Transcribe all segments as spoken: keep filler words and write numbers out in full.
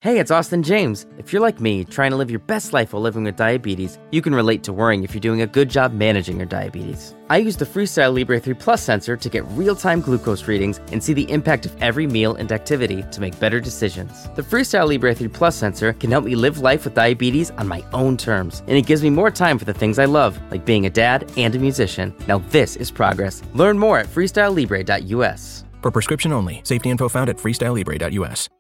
Hey, it's Austin James. If you're like me, trying to live your best life while living with diabetes, you can relate to worrying if you're doing a good job managing your diabetes. I use the Freestyle Libre three Plus sensor to get real-time glucose readings and see the impact of every meal and activity to make better decisions. The Freestyle Libre three Plus sensor can help me live life with diabetes on my own terms, and it gives me more time for the things I love, like being a dad and a musician. Now this is progress. Learn more at freestyle libre dot u s. For prescription only. Safety info found at freestyle libre dot u s.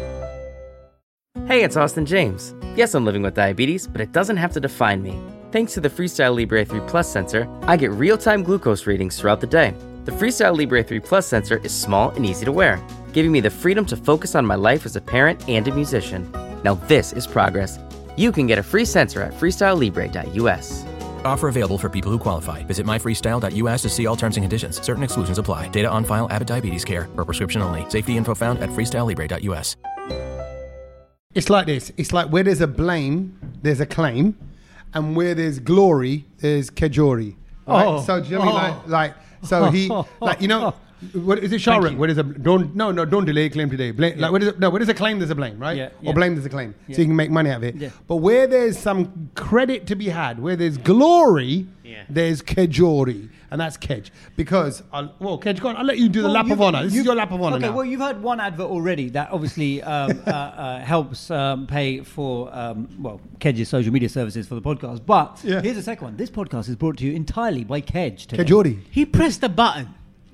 Hey, it's Austin James. Yes, I'm living with diabetes, but it doesn't have to define me. Thanks to the Freestyle Libre three Plus sensor, I get real-time glucose readings throughout the day. The Freestyle Libre three Plus sensor is small and easy to wear, giving me the freedom to focus on my life as a parent and a musician. Now this is progress. You can get a free sensor at freestyle libre dot u s. Offer available for people who qualify. Visit my freestyle dot u s to see all terms and conditions. Certain exclusions apply. Data on file, Abbott Diabetes Care. For prescription only. Safety info found at freestyle libre dot u s. It's like this. It's like where there's a blame, there's a claim, and where there's glory, there's kejori. Right? Oh. So do you know what I mean? Like, like, so he, like, you know, what is it? Shahrukh. Where there's a don't no no don't delay claim today. Blame, Yeah. Like where there's a, no where there's a claim, there's a blame, right? Yeah, Or yeah. blame, there's a claim. Yeah. So you can make money out of it. Yeah. But where there's some credit to be had, where there's glory, Yeah. there's kejori, and that's Kedge. Because I'll, well, Kedge, go on. I'll let you do the Well, lap of you've- honor. This is you've- your lap of honor okay, now. well, you've heard one advert already that obviously um, uh, uh, helps um, pay for, um, well, Kedge's social media services for the podcast. But Yeah. here's the second one. This podcast is brought to you entirely by Kedge today. Kejori. He pressed the button.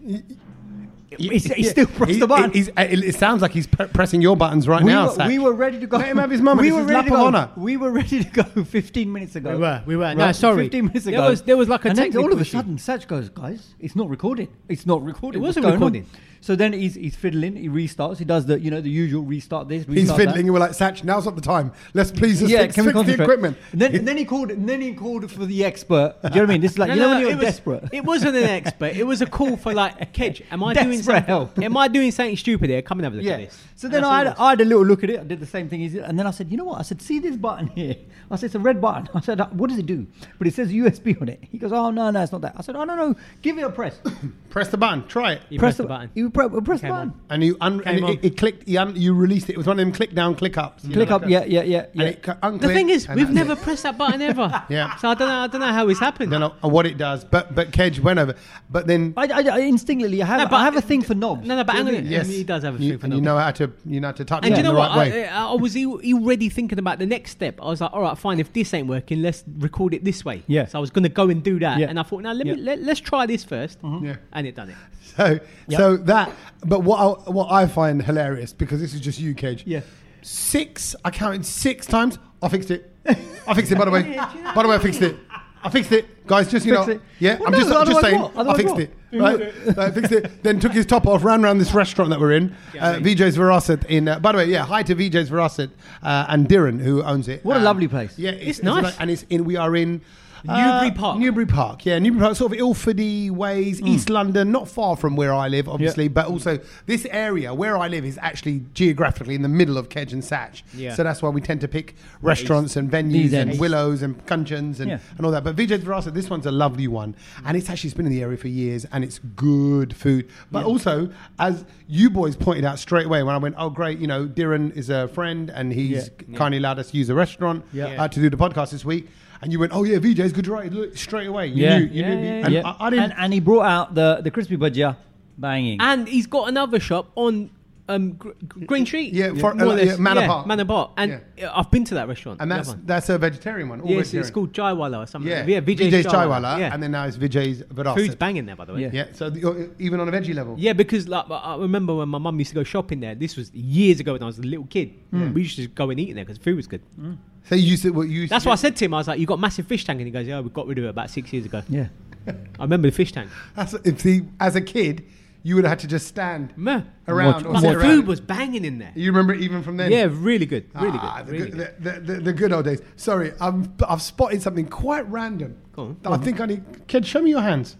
He's, he's Yeah. still pressed He- the button. he's- it, it sounds like he's pre- pressing your buttons right we, now, were, Sach. we were ready to go. Let him have his moment. We This were is ready lap to of go. honor. We were ready to go fifteen minutes ago. We were, we were. No, Right, sorry. fifteen minutes ago. There was, there was like a and then technical all of a issue. sudden, Sach goes, guys, it's not recording. It's not recording. It What's wasn't going on?" recording. So then he's he's fiddling. He restarts. He does the you know the usual restart this. Restart He's that. fiddling. You were like, Satch, now's not the time. Let's please just Yeah, fix, can we fix the concentrate? equipment. And then, and then he called. And then he called for the expert. Do you know what I mean? This is like No, you no, know when no, you're it was, desperate. It wasn't an expert. It was a call for like, Kedge, am I doing Desperate something? help. Am I doing something stupid here? Come and have a look Yeah. at this. So And then that's I all had, it was. I had a little look at it. I did the same thing. He did, and then I said, you know what? I said, see this button here. I said, it's a red button. I said, what does it do? But it says U S B on it. He goes, oh no, no, it's not that. I said, oh no, no, give it a press. Press the button. Try it. You pressed the button. You pre- press the Came button. on. And you un- and Came it, on. it clicked. You, un- you released it. It was one of them click down, click ups. you Click know, up. like Yeah, a- yeah, yeah, And yeah. it cu- The unclick, thing is, and we've that's never it. pressed that button ever. Yeah. So I don't know. I don't know how it's happened. Don't know what it does, but but Kedge went over. But then I, I, I instinctively, I have, No, but- I have a thing for knobs. No, no, but Do you hang know on. what I mean? Yes. He does have a you, thing for and you knobs. know how to you know how to touch And it do you in know the what? right way. I, I was al- already thinking about the next step. I was like, all right, fine. If this ain't working, let's record it this way. Yeah. So I was going to go and do that, Yeah. and I thought, now let Yeah. me let, let's try this first. Yeah. And it done it. So Yep. so that. But what I, what I find hilarious, because this is just you, Kedge. Yeah. Six. I counted six times. I fixed it. I fixed it. By the way. By the way, I fixed it. I fixed it, guys. Just you Fix know, it. yeah. Well, I'm no, just, just otherwise saying. what? I Otherwise fixed what? it. Right? I fixed it. Then took his top off, ran around this restaurant that we're in, uh, V J's Veracet. In uh, by the way, yeah. Hi to V J's Veracet uh, and Diran, who owns it. What a Um, lovely place. Yeah, It's nice. like- and it's in. We are in. Newbury Park. Newbury Park, yeah, Newbury Park, sort of Ilfordy ways, East London, not far from where I live, obviously, but also this area where I live is actually geographically in the middle of Kedge and Satch. Yeah. So that's why we tend to pick restaurants and venues These and ends. Willows and Cunchins and, Yeah. and all that. But V J's Veracet, this one's a lovely one, and it's actually it's been in the area for years, and it's good food. But also, as you boys pointed out straight away when I went, oh great, you know, Diran is a friend, and he's Yeah. kindly allowed us to use the restaurant Yeah. uh, to do the podcast this week. And you went, oh yeah, V J's good, right? Look, straight away. You Yeah. knew, you Yeah, knew. yeah, and Yeah. I, I didn't. and, and he brought out the, the crispy bhajia, banging. And he's got another shop on um, Gr- Gr- Green Street. Yeah, for- More or uh, less. yeah, Manor yeah, Park. Manor Park. And Yeah. I've been to that restaurant. and the that's other one. that's a vegetarian one. All Yes, vegetarian. it's called Jaiwala or something. Yeah, like that. yeah, V J's, V J's Jaiwala. Chaiwala, Yeah. and then now it's V J's Veracet. Food's banging there, by the way. Yeah. Yeah, so the, you're- even on a veggie level. Yeah, because like I remember when my mum used to go shopping there. This was years ago when I was a little kid. We used to just go and eat in there because food was good. So you used to what you used That's to why I get- said to him, I was like, "You got a massive fish tank," and he goes, "Yeah, we got rid of it about six years ago." yeah. I remember the fish tank. That's if the as a kid you would have had to just stand Meh. around Watch- or But sit the around. food was banging in there. You remember it even from then? Yeah, really good, really Ah, good, the, really good good. the, the, the, the good old days. Sorry, I'm, I've spotted something quite random. Go on. that I think I need. Kid, show me your hands.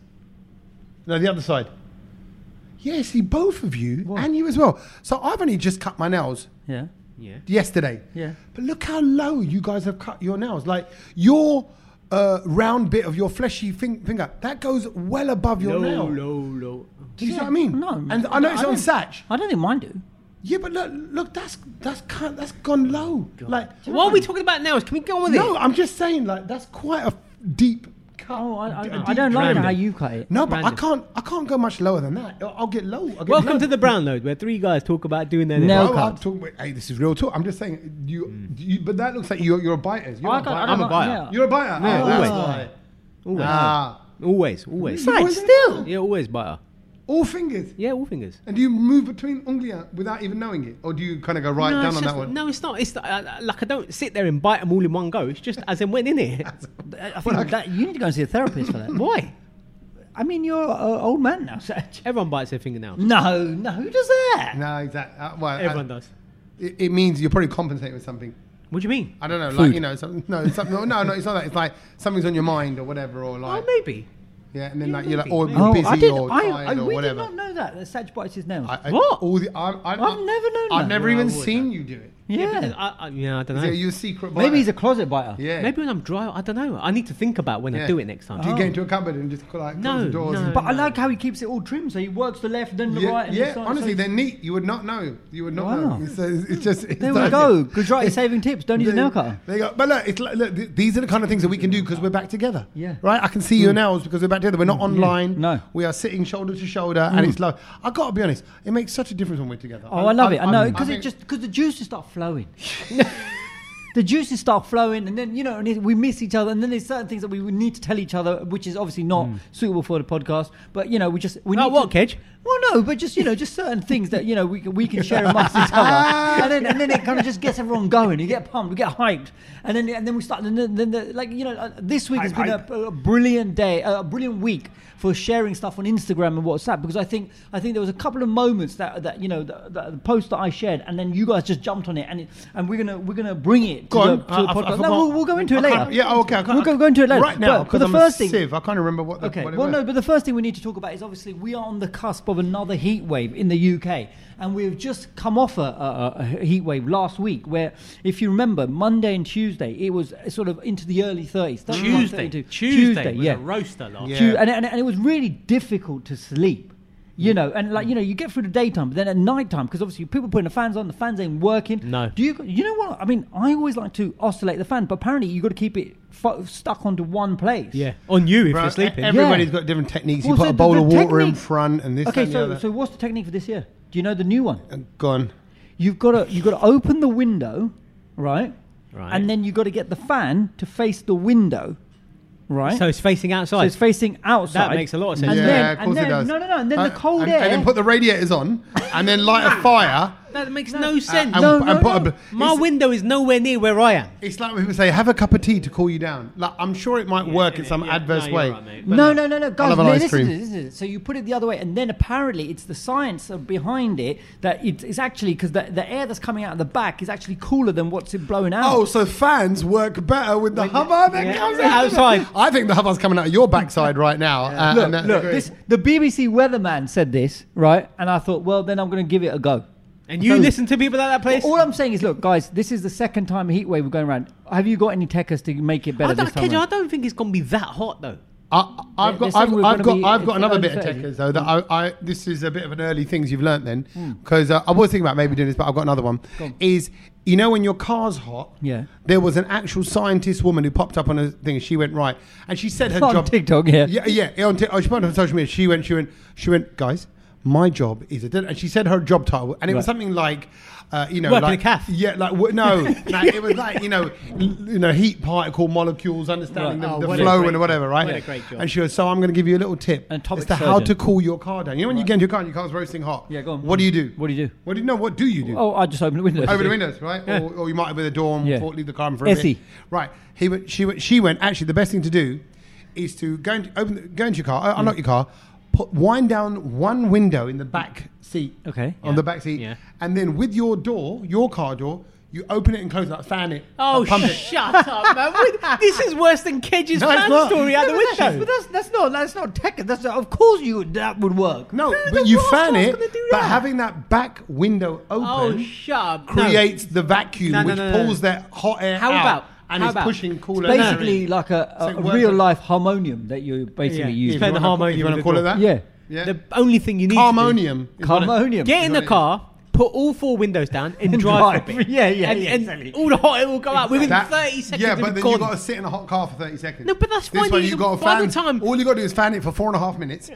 No, the other side. Yeah, see, both of you What? and you as well. So I've only just cut my nails Yeah. Yeah. yesterday. Yeah. But look how low you guys have cut your nails. Like your uh, round bit of your fleshy fin- finger, that goes well above your Low, nail. low, low. Do you see what I mean? No. And I know it's on don't- Satch. I don't think mine do. Yeah, but look, look, that's that's kind, that's gone low. God. Like, what are we talking about now? Can we go on with no, it? No, I'm just saying, like, that's quite a deep cut. Oh, I, I, a I don't like random. how you cut it. No, but Random. I can't. I can't go much lower than that. I'll, I'll get low. I'll get Welcome low. to the Brown Load, where three guys talk about doing their No. Bro, cut. I'm talking about, hey, this is real talk. I'm just saying, you, mm. you but that looks like you're, you're a biter. You're I not a can't- I biter. don't I'm a like- biter. yeah. You're a biter. Yeah, oh, that's always. why. Always. Ah, Always, always. You've Right, always still. done it. Yeah, always biter. all fingers. Yeah, all fingers. And do you move between unglia without even knowing it, or do you kind of go right no, down it's on just, that one? No, it's not. It's uh, like I don't sit there and bite them all in one go. It's just as and when in it. I think that you need to go and see a therapist for that. Why? I mean, you're an old man now, Saj. Everyone bites their fingernails. No, no, who does that? No, exactly. Uh, well, Everyone uh, does. It, it means you're probably compensating with something. What do you mean? I don't know, Food. like you know, something. No, it's something, no, no, it's not that. It's like something's on your mind or whatever, or like Oh, maybe. yeah, and then Yeah, like you're like, maybe, or maybe. you're Oh, busy I did. or I, tired I, or we whatever. did not know that. That Saj bites his nails. I, I, What? All the, I, I, I've never known I've that. never No, I even wouldn't. seen you do it. yeah. because I, I, yeah, I don't know. Yeah, you're a secret. Biter. Maybe he's a closet biter. yeah. Maybe when I'm dry, I don't know. I need to think about when Yeah. I do it next time. Do you Oh. get into a cupboard and just like No, close the doors? no. and- But I like how he keeps it all trimmed. So he works the left, then the yeah, right. And yeah. the side, honestly, so they're neat. You would not know. You would not Wow. know. It's, uh, it's just. It's there we like- go. Gujarati saving tips. Don't use a There- nail cutter. There you go. But look, it's like, look, th- these are the kind of things that we can do because we're back together. Yeah. Right? I can see your nails because we're back together. We're not online. No. We are sitting shoulder to shoulder, and it's love. I got to be honest. It makes such a difference when we're together. Oh, I love it. I know I'm- because I it think- just because the juices start flowing. The juices start flowing, and then you know, and it- we miss each other, and then there's certain things that we would need to tell each other, which is obviously not suitable for the podcast. But you know, we just we Oh, need what, to, Kedge? Well, no, but just you know, just certain things that you know we can, we can share amongst each other, and then and then it kind of just gets everyone going. You get pumped, we get hyped, and then and then we start. And then, then the, like you know, uh, this week has been a, a brilliant day, a brilliant week for sharing stuff on Instagram and WhatsApp, because I think I think there was a couple of moments that that you know the, the, the post that I shared, and then you guys just jumped on it, and it, and we're gonna we're gonna bring it Go to, on. the, to I- the I- I podcast. forgot. no, we'll, we'll go into it I later. can't- Yeah, oh, okay. I can't- We'll go, go into it later. Right now, But- because but I'm the a first thing, sieve. I can't remember what the. Okay. what it Well, was. no, but the first thing we need to talk about is obviously we are on the cusp of another heat wave in the U K, and we've just come off a, a, a heat wave last week, where, if you remember, Monday and Tuesday it was sort of into the early thirties. Tuesday. thirty-two. Tuesday was yeah. a roaster last Yeah. Tu- and, and, and it was really difficult to sleep. You know, and like you know, you get through the daytime, but then at night time, because obviously people putting the fans on, the fans ain't working. No. Do you? You know what? I mean, I always like to oscillate the fan, but apparently you got to keep it fu- stuck onto one place. Yeah, on you if Bro, you're sleeping. e- Everybody's Yeah. got different techniques. You Well, put so a bowl the- of the water in technique- front, and this. Okay, and the so other. so what's the technique for this year? Do you know the new one? Uh, Gone. You've got to you've got to open the window, right? Right. And then you've got to get the fan to face the window, right? So it's facing So outside. it's facing outside. That makes a lot of sense. And yeah, then, of course and then, it does. No, no, no. And then Uh, the cold and, air. and then put the radiators on, and then light a fire. that makes No. no, Uh, sense. and, No, and no, put no. a. bl- My it's- window is nowhere near where I am. It's like when people say, "Have a cup of tea to cool you down." Like I'm sure it might work in some yeah, adverse no, you're way. right, mate. but no, no, no, no, guys. love an no, ice listen, cream. to this, listen to this. So you put it the other way, and then apparently it's the science of behind it that it's, it's actually because the, the air that's coming out of the back is actually cooler than what's blowing out. Oh, so fans work better with the hover that yeah, comes yeah, out outside. I think the hover's coming out of your backside right now. Uh, look, and that- look. This, the B B C weatherman said this, right? And I thought, well, then I'm going to give it a go. And you So- listen to people at that place? All I'm saying is, look, guys, this is the second time a heat wave we're going around. Have you got any techers to make it better I don't, this time? Kedge, I around? don't think it's going to be that hot, though. I, I've They're got, saying I've, we're I've gonna got, be- I've got it's another early bit of thirties. techers though. That I, I, this is a bit of an early things you've learnt then, Hmm. because uh, I was thinking about maybe doing this, but I've got another one. on. Is you know when your car's hot, Yeah. there was an actual scientist woman who popped up on a thing. She went right, and she said her On job. TikTok, yeah. yeah, yeah. yeah, On t- oh, she put it on social media. She went, she went, she went, guys. My job is a, and she said her job title, and it was Right. something like, uh, you know, Working like a calf. yeah, like w- no, no, it was like you know, l- you know, heat particle molecules, understanding Right. the, Oh, the what a flow great and whatever, job. right? What a great job. And she goes, so I'm going to give you a little tip An as atomic to how surgeon. to cool your car down. You know when you get into your car and your car's roasting hot. Yeah, go on. What do you do? What do you do? What do you know? What do you do? Oh, I just open the window. Over the windows, right? Yeah. Or, or you might have with a door and Yeah. leave the car on for a Essie. bit. Right. He went, she went. She went. Actually, the best thing to do is to go into, open, the, go into your car, uh, unlock your car, put wind down one window in the back seat. Okay. On Yeah. the back seat, Yeah. and then with your door, your car door, you open it and close it, like fan it. Oh, like pump it. shut up, man. What- This is worse than Kedge's No, it's fan not. story out the but, that's, window. but that's that's not that's not tech. That's of course you that would work. No, No, but the you rock fan car's it, gonna do but that. having that back window open Oh, shut up. No. creates the vacuum No, no, which no, no. pulls that hot air How out about- and how is about- pushing cooler It's air. basically like a, So a, it a works real like- life harmonium that you basically Yeah. use. If Play you the wanna call- harmonium if you want with to call the it that. Yeah. Yeah. The only thing you need to Harmonium. is what it- Harmonium. do, get in what the it car, put all four windows down and drive for a bit. Yeah, yeah, and, yeah, and exactly. all the hot air will go out within That- thirty seconds. Yeah, it'll but be then gone. you've got to sit in a hot car for thirty seconds. No, but that's this fine. one You you've can- got to by fan. the time- all you got to do is fan it for four and a half minutes.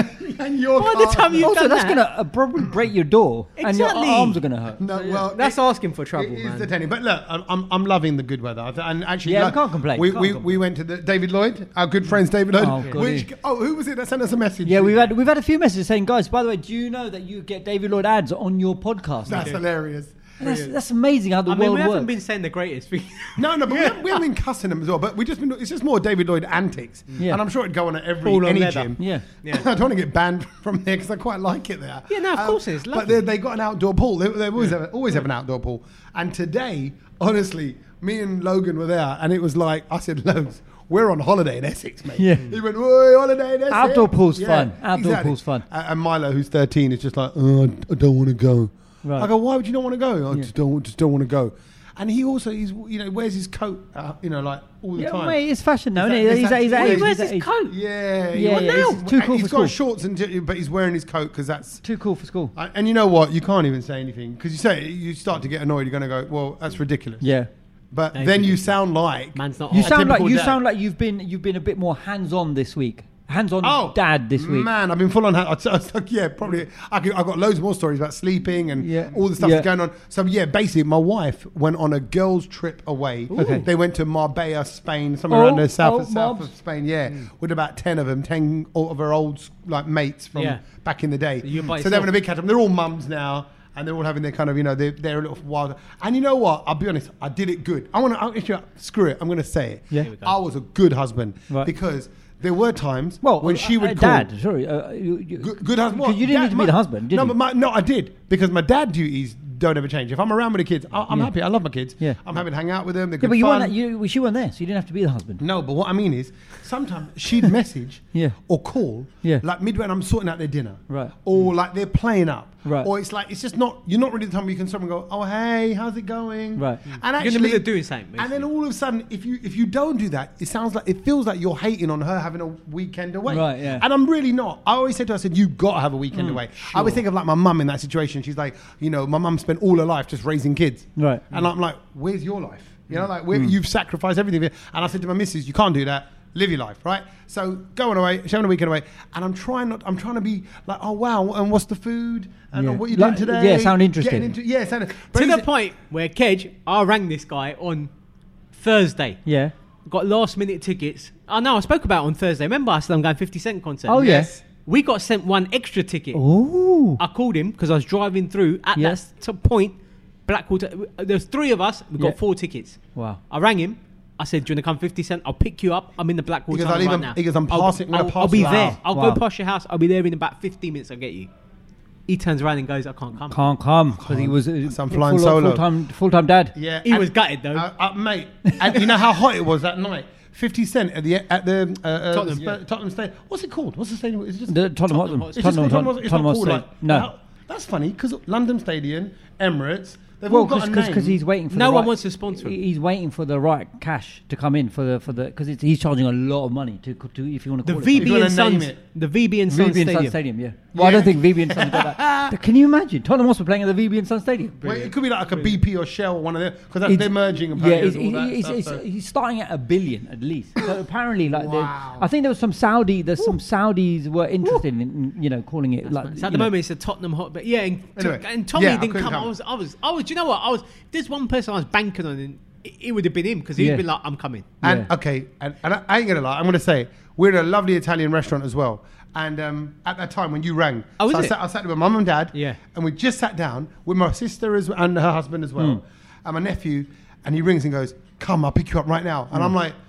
and your By the car- time you- Also, done that's that. going to uh, probably break your door, and Exactly. your arms are going to hurt. No, well, That's it- asking for trouble, It is man. the tenny. But look, I'm, I'm I'm loving the good weather. I th- And actually, Yeah, we like, can't complain, We can't we, complain. we went to the David Lloyd, our good friends David Lloyd. Oh, God. which oh, who was it that sent us a message? Yeah, we've had we've had a few messages saying, guys, by the way, do you know that you get David Lloyd ads on your podcast? That's hilarious. That's, that's amazing how the I mean, world we haven't works. been saying the greatest thing. No, no, but we, haven't, we haven't been cussing them as well. But we just been. It's just more David Lloyd antics, Yeah. and I'm sure it'd go on at every All on any leather. gym. Yeah. Yeah. I don't want to get banned from there because I quite like it there. Yeah, no, of course it is. But Lovely. they, they got an outdoor pool. They, they always have, always have an outdoor pool. And today, honestly, me and Logan were there, and it was like I said, Logan, we're on holiday in Essex, mate. Yeah. He went, "Oi, holiday in Essex." Outdoor pool's fun. Outdoor pool's fun. Uh, and Milo, who's thirteen, is just like, oh, I don't want to go. Right. I go, why would you not want to go? I Yeah. just don't, just don't want to go. And he also, he's, you know, wears his coat, uh, you know, like all the Yeah, time. mate, it's fashion now, Is isn't that- it? is He's, that- he's, Well, he's, he he's, wears he's, his coat. Yeah, he Yeah, wa- yeah, now. he's too cool He's for got school. shorts, and but he's wearing his coat because that's. too cool for school. I- And you know what? You can't even say anything because you say you start to get annoyed. You're going to go, well, that's ridiculous. Yeah. But No, then it's you ridiculous. sound like Man's not You hot. sound like typical you dad. sound like you've been you've been a bit more hands on this week. Hands on Oh, dad this week. Man, I've been full on. I, I, I, yeah, probably. I could, I've got loads more stories about sleeping and Yeah. all the stuff Yeah. that's going on. So yeah, basically, my wife went on a girls' trip away. Okay. They went to Marbella, Spain, somewhere Oh, around the south, oh, of, south mobs. of Spain. Yeah, with about ten of them, ten of her old like mates from Yeah. back in the day. So you're by So they're yourself. having a big catch up. They're all mums now. And they're all having their kind of, you know, they're, they're a little wild. And you know what? I'll be honest, I did it good. I want to, actually, screw it, I'm going to say it. Yeah. Here we go. I was a good husband. Right. Because there were times Well, when she uh, would uh, call. dad. Sorry, uh, you, you, Good, good husband. Because you didn't Dad, need to be my- the husband, did no, you? but my, no, I did because my dad duties don't ever change. If I'm around with the kids, I, I'm Yeah. happy. I love my kids. Yeah. I'm happy to hang out with them. They're yeah, good but you fun. weren't. You, she weren't there, so you didn't have to be the husband. No, but what I mean is, sometimes she'd message Yeah. or call, Yeah. like midway, and I'm sorting out their dinner, Right. Or like they're playing up, Right. Or it's like it's just not. You're not really the time where you can stop and go, "Oh, hey, how's it going?" Right. And You're in actually, the middle of doing something, and then basically. all of a sudden, if you if you don't do that, it sounds like it feels like you're hating on her having a weekend away. Right, yeah. And I'm really not. I always said to her, I said, "You got to have a weekend away." I always think of like my mum in that situation. She's like, you know, my mum spent all her life just raising kids. Right. And I'm like, where's your life? You know, like where, you've sacrificed everything. And I said to my missus, you can't do that. Live your life, right? So going away, she's having a weekend away, and I'm trying not. I'm trying to be like, oh wow, and what's the food? And Yeah. what you Like, doing today? yeah, sound interesting. Getting into, yeah, sound. But To he's- the point where Kedge, I rang this guy on Thursday. Yeah. Got last minute tickets. I know I spoke about it on Thursday. Remember I said I'm going fifty Cent concert. Oh, Yes. We got sent one extra ticket. Ooh. I called him because I was driving through at Yeah. that s- point. Blackwater. There's three of us. We got Yeah. four tickets. Wow. I rang him. I said, "Do you want to come fifty Cent? I'll pick you up. I'm in the Blackwater He goes, I'll right even- now. he goes, I'm I'll- passing- I'm gonna I'll, pass I'll be you." there. Wow. I'll Wow. go past your house. I'll be there in about fifteen minutes. I'll get you." He turns around and goes, "I can't come." Can't come because he was uh, So I'm flying full, solo. full time full time dad. Yeah, He and- was gutted, though. uh, uh, mate. And you know how hot it was that night. Fifty Cent at the at the uh, uh, Tottenham, Sp- yeah. Tottenham Stadium. What's it called? What's the stadium? Is it just The Tottenham Hotspur. Hotspur. It's just Tottenham, called Hotspur. Tottenham, it's Tottenham not called Hotspur. like No. how- that's funny because London Stadium, Emirates, they've Well, all got a because name. he's waiting for No the one right, wants to sponsor him. He's waiting for the right cash to come in for the for the because he's charging a lot of money to, to if you want to The call V it. B You're and gonna name Sons. it. The V B and Sons V B and Stadium. Sun Stadium, yeah. Well, I don't Yeah. think V B and Sons got that. But can you imagine Tottenham Hotspur playing at the V B and Sun Stadium? Well, it could be like a B P or Shell or one of them because It's- they're merging. Yeah, apparently, it's, and all that it's, stuff, it's, so- he's starting at a billion at least. So apparently, like, there- Wow. I think there was some Saudi. There's some Saudis were interested in, in, you know, calling it like. So at you the know, moment, it's a Tottenham hot, but yeah, and, Anyway, and Tommy yeah, I didn't couldn't come. come. I was, I was, I was. Do you know what? I was. There's one person I was banking on, and it, it would have been him because he'd Yeah. been like, "I'm coming." And Yeah. okay, and, and I, I ain't gonna lie, I'm gonna say it. We're at a lovely Italian restaurant as well. And um, at that time when you rang, Oh, is so I it? sat, I sat with my mum and dad, Yeah. and we just sat down with my sister as, and her husband as well, and my nephew, and he rings and goes, "Come, I'll pick you up right now." And I'm like,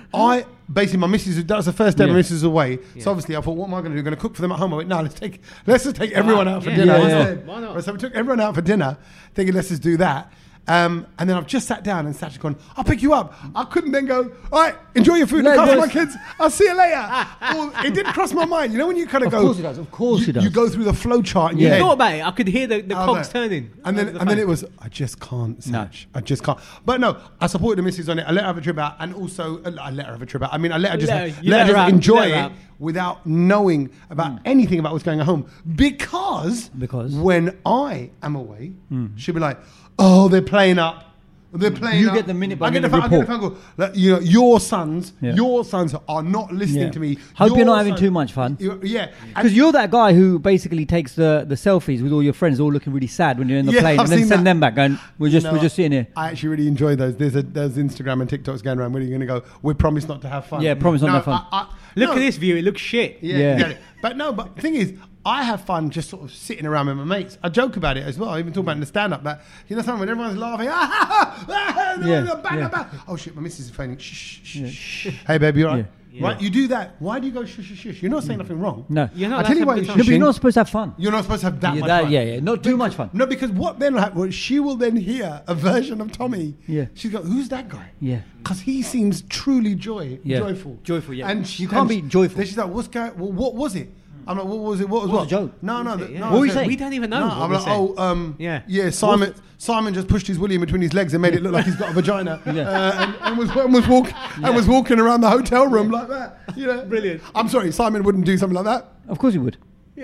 I basically my missus. That was the first day Yeah. my missus was away, Yeah. so obviously I thought, what am I going to do? Going to cook for them at home? I went, no, let's take, let's just take everyone out for Yeah, dinner why not? instead. Why not? So we took everyone out for dinner, thinking let's just do that. Um, and then I've just sat down and Satch's gone, I'll pick you up. I couldn't then go, all right, enjoy your food, No, look after no, my it's- kids, I'll see you later. Or, it didn't cross my mind. You know when you kind of Of go, course it does, of course you, it does. You go through the flow chart in Yeah. your I head. thought about it. I could hear the, the I was cogs like- turning. And then, over the and then phone. it was, I just can't, No. Satch. I just can't. But no, I supported the missus on it. I let her have a trip out, and also uh, I let her have a trip out. I mean, I let her just Let her- let, you her let her just out, enjoy let her it out. without knowing about mm. anything about what's going on at home. Because, because when I am away, mm. she'll be like, oh, they're playing up. They're playing. You up. get the minute by I get minute the, I get report. the phone call. Like, you know, your sons, yeah. your sons are not listening yeah. to me. Hope your you're not having sons, too much fun. Yeah, because you're that guy who basically takes the, the selfies with all your friends, all looking really sad when you're in the yeah, plane, I've and then seen send that. them back going, "We're just no, we're just sitting here." I actually really enjoy those. There's a there's Instagram and TikToks going around where you're going to go, we promise not to have fun. Yeah, promise not no, to have fun. I, I, Look no. at this view; it looks shit. Yeah, yeah. Exactly. But no, but the thing is, I have fun just sort of sitting around with my mates. I joke about it as well. I even talk about it in the stand-up that, you know, something when everyone's laughing, ah, ha, ha, ah, yeah, bang, yeah. bang. Oh shit, my missus is phoning. Shh, shh, shh, shh. Hey, baby, you all right? Yeah. Right, you do that. Why do you go shush, shush, shush? You're not saying nothing wrong. No, You're not. I tell you why. good No, time. no, but you're not supposed to have fun. You're not supposed to have that yeah, much that, fun. yeah, yeah, not too much fun. No, because what then happens? She will then hear a version of Tommy. Yeah. She's got, who's that guy? Yeah. Because he seems truly joy, Yeah. joyful. Joyful, yeah. And she, You can't and be she- joyful. Then she's like, what's going? Well, what was it? I'm like, what was it? What was What what? was the joke? No, no, What was the- it? Yeah. no. What were you I said- saying? We don't even know. No, what I'm we're like, saying. oh, um, Yeah. yeah. Simon, Simon just pushed his willy in between his legs and made it look like he's got a vagina, Yeah. uh, and, and was and was walking and was walking around the hotel room like that. You know, Brilliant. I'm sorry, Simon wouldn't do something like that. Of course you would.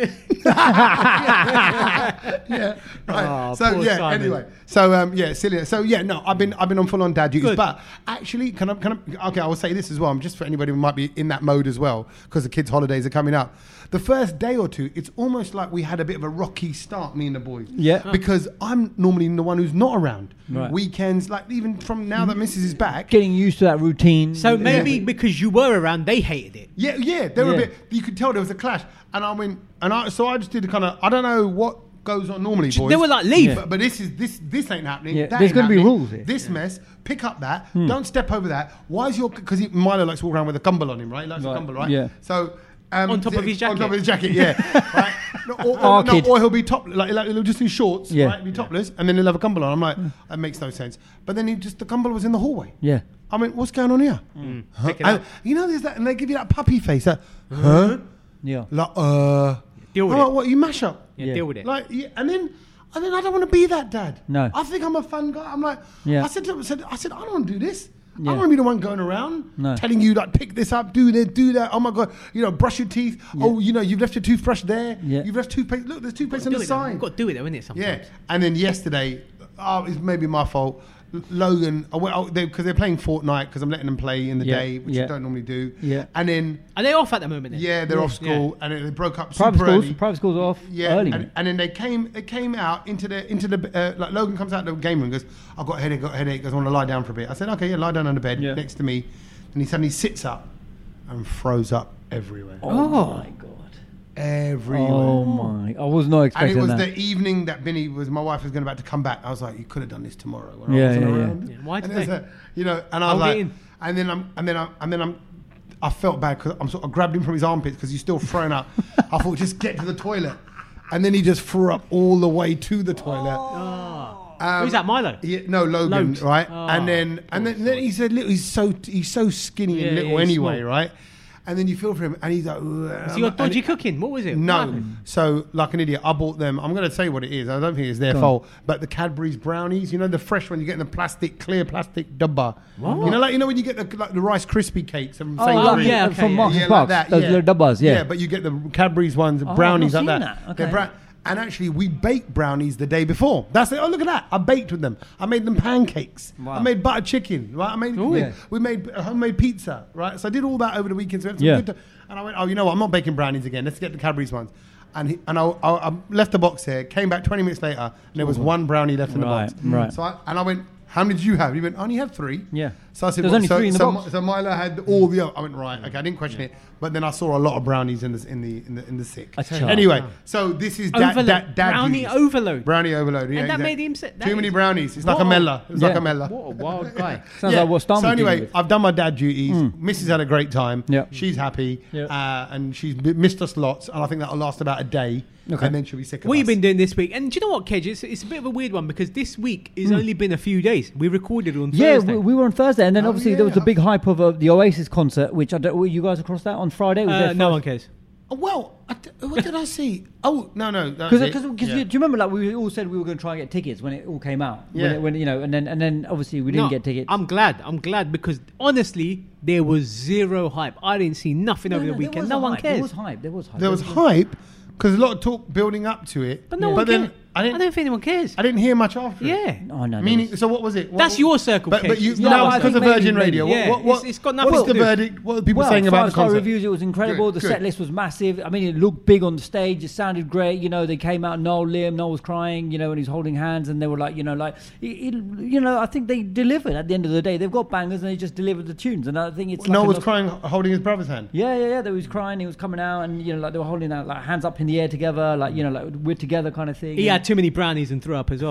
Yeah. Right. Oh, so poor yeah. Simon. Anyway. So um, yeah, silly. So yeah, no, I've been I've been on full on dad duties, Good. but actually, can I can I? Okay, I will say this as well. I'm just for anybody who might be in that mode as well, because the kids' holidays are coming up. The first day or two, it's almost like we had a bit of a rocky start, me and the boys. Yeah. Because I'm normally the one who's not around. Right. Weekends, like even from now that Missus is back. Getting used to that routine. So maybe Yeah. because you were around, they hated it. Yeah, yeah, they were Yeah. a bit. You could tell there was a clash, and I went, and I so I just did a kind of. I don't know what goes on normally, boys. They were like, leave. But, but this is this this ain't happening. Yeah, That there's ain't gonna be happening. rules here. This mess, pick up that. Don't step over that. Why is your because Milo likes to walk around with a gumble on him, right? He likes Right, a gumble, right? yeah. So. Um, On top of his On top jacket. of his jacket, yeah. right? No, or, Our or, no, kid. or he'll be top, like, like he'll just do shorts, Yeah. right? Be topless, and then he'll have a gumble on. I'm like, that makes no sense. But then he just the gumble was in the hallway. Yeah. I mean, what's going on here? Huh? Pick it And up. you know, there's that, and they give you that puppy face. That, huh? Yeah. Like, uh. Deal with I'm it. like, what? You mash up? Yeah, Yeah. deal with it. Like, yeah, and then, and then I don't want to be that dad. No. I think I'm a fun guy. I'm like, Yeah. I said, to him, I said, I said, I don't want to do this. I Yeah. don't want to be the one going around No. telling you like pick this up, do this, do that. Oh my god, you know, brush your teeth. Oh, you know, you've left your toothbrush there. Yeah. You've left toothpaste. Look, there's toothpaste on Do the it, though. side. You've got to do it, though, innit? Sometimes. Yeah, and then yesterday, oh, it's maybe my fault. L- Logan, I went because they, 'cause they're playing Fortnite because I'm letting them play in the Yeah, day, which yeah. I don't normally do. Yeah. and then Are they off at the moment? Then? yeah, they're Yeah. off school, and then they broke up Private super schools. early. Private schools are off Yeah, early. and, mate. and then they came. They came out into the into the uh, like Logan comes out of the game room and goes, "I've got a headache, got a headache. Goes, I want to lie down for a bit." I said, "Okay, yeah, lie down on the bed Yeah. next to me," and he suddenly sits up and froze up everywhere, Oh, my god. everywhere. Oh my! I was not And expecting it was that. the evening that Vinny was. My wife was going about to come back. I was like, "You could have done this tomorrow." When Yeah, I wasn't yeah, yeah. around. Yeah, why And did it was they? a- you know, and I Hold was it like, in. and then I'm, and then I'm, and then I'm. I felt bad because I'm sort of grabbed him from his armpits because he's still throwing up. I thought, just get to the toilet, and then he just threw up all the way to the toilet. Um, Who's that, Milo? Yeah, no, Logan, Logan. right? Oh, and then, and then, then he's a little. He's so he's so skinny Yeah, and little yeah, he's anyway, small. right? And then you feel for him, and he's like, So you got dodgy cooking? What was it? What no. happened? So, like an idiot, I bought them. I'm going to say what it is. I don't think it's their Go on. fault. But the Cadbury's brownies, you know, the fresh one you get in the plastic, clear plastic dabba. You know, like you know when you get the like the Rice Crispy cakes from Oh, Sainsbury's? like, yeah, yeah, okay, from yeah. Marks Yeah, and like Sparks. that, Those yeah. little dubbas, yeah. but you get the Cadbury's ones, Oh, I've brownies not like seen that. that. They're Okay. bra- and actually, we baked brownies the day before. That's it. Oh, look at that! I baked with them. I made them pancakes. Wow. I made butter chicken. Right? I made. Ooh. we, Yeah. we made a homemade pizza. Right? So I did all that over the weekend. So we had some Yeah. good ti- and I went, oh, you know what? I'm not baking brownies again. Let's get the Cadbury's ones. And he, and I, I, I left the box here. Came back twenty minutes later, and there was one brownie left in the Right, box. right. So I, and I went, how many did you have? He went, I only had three. Yeah. So I said, There's well, only so, three in the so, box. so Milo had all the. I went right. Okay, I didn't question it. But then I saw a lot of brownies in the in the in the in the sick. A chart. Anyway, so this is da- Overload. da- dad Brownie duties. overload. Brownie overload. Yeah, And that exactly. made him sit- that Too many is- brownies. It's like a Whoa. Mella. It's like Yeah. a Mella. What a wild guy. Sounds like what Stan So was dealing anyway, with. I've done my dad duties. Missus had a great time. Yep. She's happy. Yep. Uh, and she's b- missed us lots. And I think that'll last about a day. Okay. And then she'll be sick of What us. you been doing this week? And do you know what, Kedge? It's, it's a bit of a weird one because this week has only been a few days. We recorded on Yeah, Thursday. we, we were on Thursday, and then Oh, obviously yeah. there was a big hype of uh, the Oasis concert, which I don't. Were you guys across that on Friday? Was uh, there no first- one cares. Oh, well, I d- what did I see? Oh, no, no. Because Yeah. do you remember like we all said we were going to try and get tickets when it all came out? Yeah. When, it, when you know, and then and then obviously we didn't No, get tickets. I'm glad. I'm glad because honestly, there was zero hype. I didn't see nothing No, over no, the there weekend. was No a one hype. There cares. was hype. There was hype. There was hype because a lot of talk building up to it. But no one then cares. I I, didn't. don't think anyone cares. I didn't hear much after it. Yeah. Oh no. there Meaning, was- so what was it? What, That's your circle But, case. but you, It's no, not it's I because of think Virgin maybe- Radio. maybe- What, yeah, what, it's- it's got nothing what's to the do. verdict? What are people well, saying about the five-star concert? reviews. It was incredible. Good, the good. set list was massive. I mean, it looked big on the stage. It sounded great. You know, they came out. Noel, Liam, Noel was crying. You know, and he's holding hands, and they were like, you know, like, it, it, you know, I think they delivered. At the end of the day, they've got bangers, and they just delivered the tunes. And I think it's. No like one was a- crying, holding his brother's hand. Yeah, yeah, yeah. They was crying. He was coming out, and you know, like they were holding out, like hands up in the air together, like you know, like we're together kind of thing. He And- had too many brownies and threw up as well.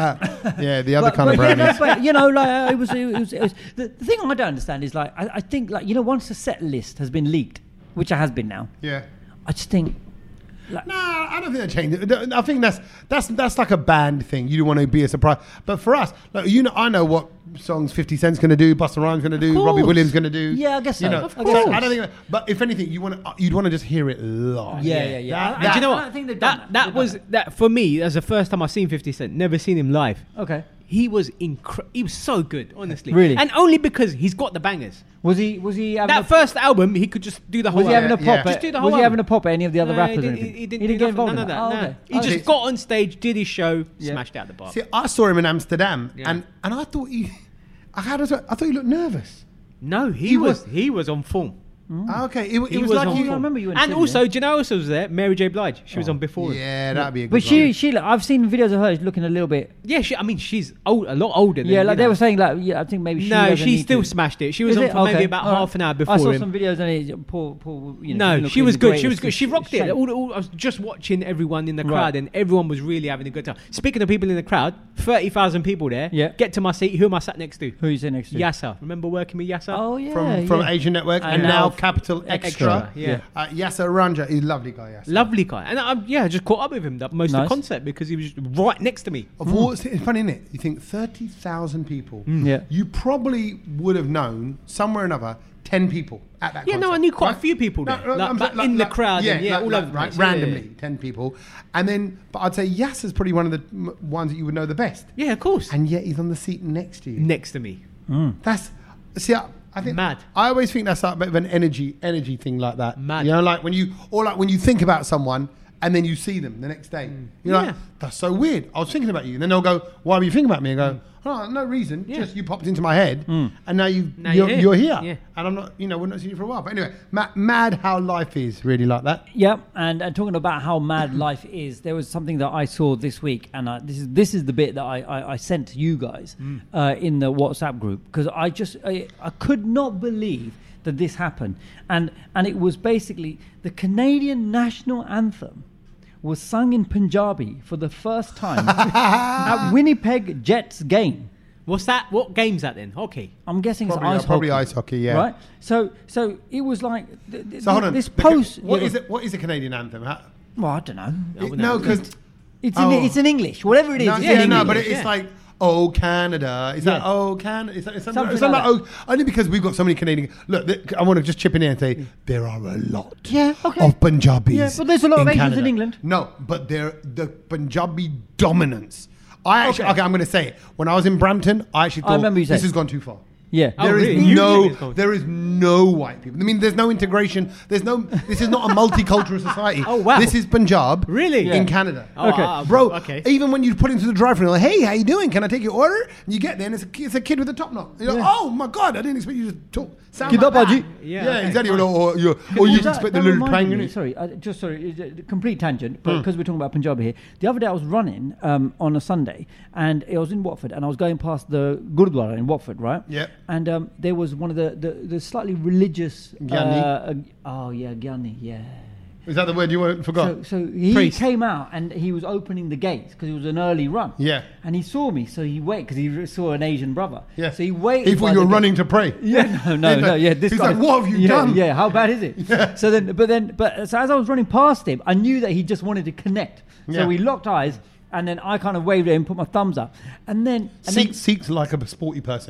Yeah, the other but, kind but, of you know, brownies. but you know, like uh, it was, it was, it was the, the thing I don't understand is like I, I think like you know once the set list has been leaked, which it has been now, Yeah. I just think like No, I don't think that changed it. I think that's that's that's like a band thing. You don't want to be a surprise. But for us, like, you know, I know what songs fifty Cent's going to do, Busta Rhymes going to do, Robbie course. Williams going to do. Yeah, I guess You so. know, Of so course. I don't think. But if anything, you want to you'd want to just hear it live. yeah, yeah, yeah. That- I- And that- do you know I what? don't think they've done that that. that They've was done that for me. That's the first time I've seen fifty Cent. Never seen him live. Okay. He was incre- He was so good, honestly. Really? And only because he's got the bangers. Was he? Was he having That a, first album, he could just do the whole Was he having a album. Yeah, pop? yeah. At, Just do the was whole he album. having a pop at any of the other No, rappers? he, or didn't, anything? he didn't, He didn't do get involved nothing, in none of that. that. Oh, no. okay. He Okay. just got on stage, did his show, Yeah. smashed out the bar. See, I saw him in Amsterdam, Yeah. and and I thought he, I had, I thought he looked nervous. No, he, He was, was- he was on form. Ah, okay, it, it He was, was like on he, I remember you in And Sydney. also, do you know who else was there? Mary J. Blige. She was on before. him. Yeah, that'd be a good. But she, one. she, like, I've seen videos of her looking a little bit. Yeah, she, I mean, she's old, a lot older. Than, Yeah, you like they know. were saying, like yeah, I think maybe she. No, doesn't she need still to. smashed it. She was Is on it? for maybe Okay. about All right. half an hour I before saw him. some videos and it, Paul, Paul, you know, No, looked she in was the good. She was greatest good. She rocked it. shape. All, all, I was just watching everyone in the Right. crowd, and everyone was really having a good time. Speaking of people in the crowd, thirty thousand people there. Yeah. Get to my seat. Who am I sat next to? Who you say next to? Yasser. Remember working with Yasser? Oh yeah, from from yeah. Asian Network and, And now now Capital Extra. Extra, yeah. Uh, Yasser Ranja, he's a lovely guy. Yasser. Lovely guy. And I, yeah, I just caught up with him that most of Nice. the concert because he was right next to me. Of all, it's funny, isn't it? You think thirty thousand people. Yeah. You probably would have known somewhere or another ten people at that. Yeah, no, concert, I knew quite right? a few people there, like, I'm but saying, in the crowd and, yeah, all over the right, place. Yeah, yeah, randomly, yeah. ten people, and then, but I'd say Yasser's probably one of the m- ones that you would know the best, Yeah, of course. and yet he's on the seat next to you. Next to me. That's see, I, I think Mad. I always think that's like a bit of an energy, energy thing like that. Mad. You know, like when you or like when you think about someone and then you see them the next day. You're Yeah. like, that's so weird. I was thinking about you, and then they'll go, "Why were you thinking about me?" And go, "Oh, no reason. Yeah. Just you popped into my head, and now you Now you're, you're you're here. here, Yeah. and I'm not, you know, we're not seeing you for a while." But anyway, mad, mad how life is really like that. Yeah, and, and talking about how mad life is, there was something that I saw this week, and I, this is this is the bit that I, I, I sent to you guys uh, in the WhatsApp group because I just I, I could not believe that this happened, and and it was basically the Canadian national anthem was sung in Punjabi for the first time at Winnipeg Jets game. What's that? What game's that then? Hockey. I'm guessing Probably, it's ice uh, probably hockey. ice hockey, yeah. Right. So so it was like th- th- So hold on, this The ca- post. What yeah, is it? What is a Canadian anthem? How, Well, I don't know. it- no, because It's Oh. in it's in English. Whatever it is. no, it's yeah, in no, English. but it, it's yeah. like. Oh Canada! It's like Yeah. oh Canada! It's, like, it's something, Something something like like, oh, only because we've got so many Canadian. Look, th- I want to just chip in here and say there are a lot Yeah, okay. of Punjabis. Yeah, but there's a lot of in Asians Canada. in England. No, but they're the Punjabi dominance. I actually Okay. okay. I'm going to say it. When I was in Brampton, I actually I thought remember you this saying- has gone too far. Yeah. Oh, There is really? You no, think it's gone- there is no white people. I mean, there's no integration. There's no. This is not a multicultural society. Oh, wow. This is Punjab, Really? in Yeah. Canada. Oh, Okay. uh, Bro, Okay. even when you put into the drive-thru, like, hey, how you doing? Can I take your order? And you get there, and it's a, ki- it's a kid with a top knot. You're like, Yeah. oh my god, I didn't expect you to talk. Sound Kid like up, that. Aji. Yeah, Yeah, okay, exactly. fine. Or, or, you or you That- expect that the little reminded twang in me- it. Sorry, uh, just sorry, uh, complete tangent, but Hmm. because we're talking about Punjabi here. The other day I was running um, on a Sunday, and I was in Watford, and I was going past the Gurdwara in Watford, right? Yep. And um, there was one of the, the, the slightly religious. Gyani? Uh, uh, oh yeah, Gyani, yeah. Is that the word you weren't- forgot? So, so he Priest. came out and he was opening the gates because it was an early run. Yeah. And he saw me, so he waited because he re- saw an Asian brother. Yeah. So he waited. He by thought you were the gate. running to pray. Yeah, no, no, He's no. like- Yeah, this he's guy. like, "What have you yeah, done?" Yeah, how bad is it? Yeah. So then, but then, but so as I was running past him, I knew that he just wanted to connect. So Yeah. we locked eyes, and then I kind of waved at him, put my thumbs up, and then, and Seek, then Seeks like a sporty person.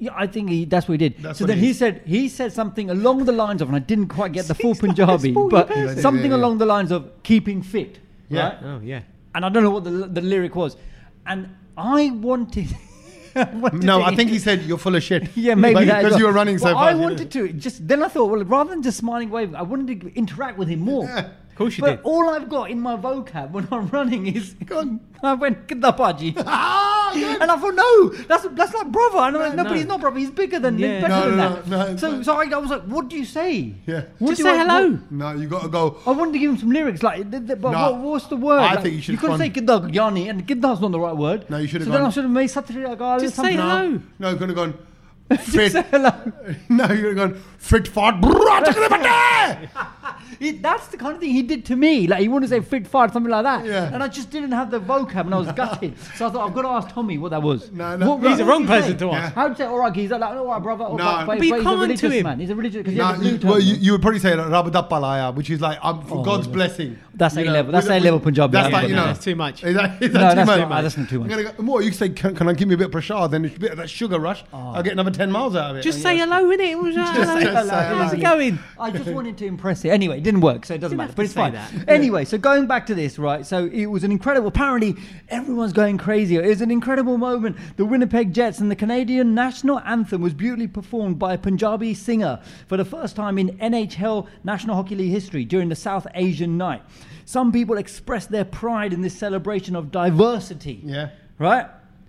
Yeah, I think he, that's what he did. That's so what then he he is. said he said something along the lines of, and I didn't quite get the full Punjabi, but person. something Yeah, yeah, yeah. along the lines of keeping fit. Yeah. Right? Oh yeah. And I don't know what the the lyric was, and I wanted. I wanted No, to- I think he said you're full of shit. Yeah, maybe But- that as because well. you were running so But fast. I wanted to just. Then I thought, well, rather than just smiling, waving, I wanted to interact with him more. Yeah. Of course you But did. all I've got in my vocab when I'm running is Go on. I went "Kidda Paji," Ah, good. and I thought, no, that's that's like brother. And I'm like, no, No. but he's not brother. He's bigger than Yeah. he's better No, than no, that. no, no, so no. so I, I was like, what do you say? Yeah. What Just do you say want- hello. what- No, you got to go. I wanted to give him some lyrics, like, th- th- but No. what, what's the word? I Like, think you should You couldn't have say "Kidda Yanni," and "Kidda's" not the right word. No, you should have So then gone- I should have made Satri Agal. Just say hello. No, you could have gone. Just Fit. say hello. No, you could have gone. Fit fart. brrrr, take it over there. He, that's the kind of thing he did to me. Like, he wanted to say "fit fart," something like that. Yeah. And I just didn't have the vocab, and I was gutted. So I thought, I've got to ask Tommy what that was. No, no. What- He's what the did wrong he person say? to ask. How'd you say, all right, he's like, all right, brother. All No. right, But you he's a can't religious to him. man. He's a religious, because No, he has a you, blue term. well, you, you would probably say Rabadappalaya, which is like um, for Oh, God's no. blessing. That's You A know, level. That's with- A level with- Punjabi. That's I like, get you that. know. That's too much. Is that, is that No, too that's much? too much. That's not too I'm much. gonna go, more, you can say, can, can I give me a bit of prashad? Then a bit of that sugar rush. I'll get another ten miles out of it. Just And say yeah. hello, innit? Just say How's hello. it going? I just wanted to impress it. Anyway, it didn't work, so it doesn't Didn't matter. have But to it's say fine. that. Anyway, so going back to this, right? So it was an incredible. Apparently, everyone's going crazy. It was an incredible moment. The Winnipeg Jets and the Canadian national anthem was beautifully performed by a Punjabi singer for the first time in N H L National Hockey League history during the South Asian Night. Some people expressed their pride in this celebration of diversity. Yeah. Right?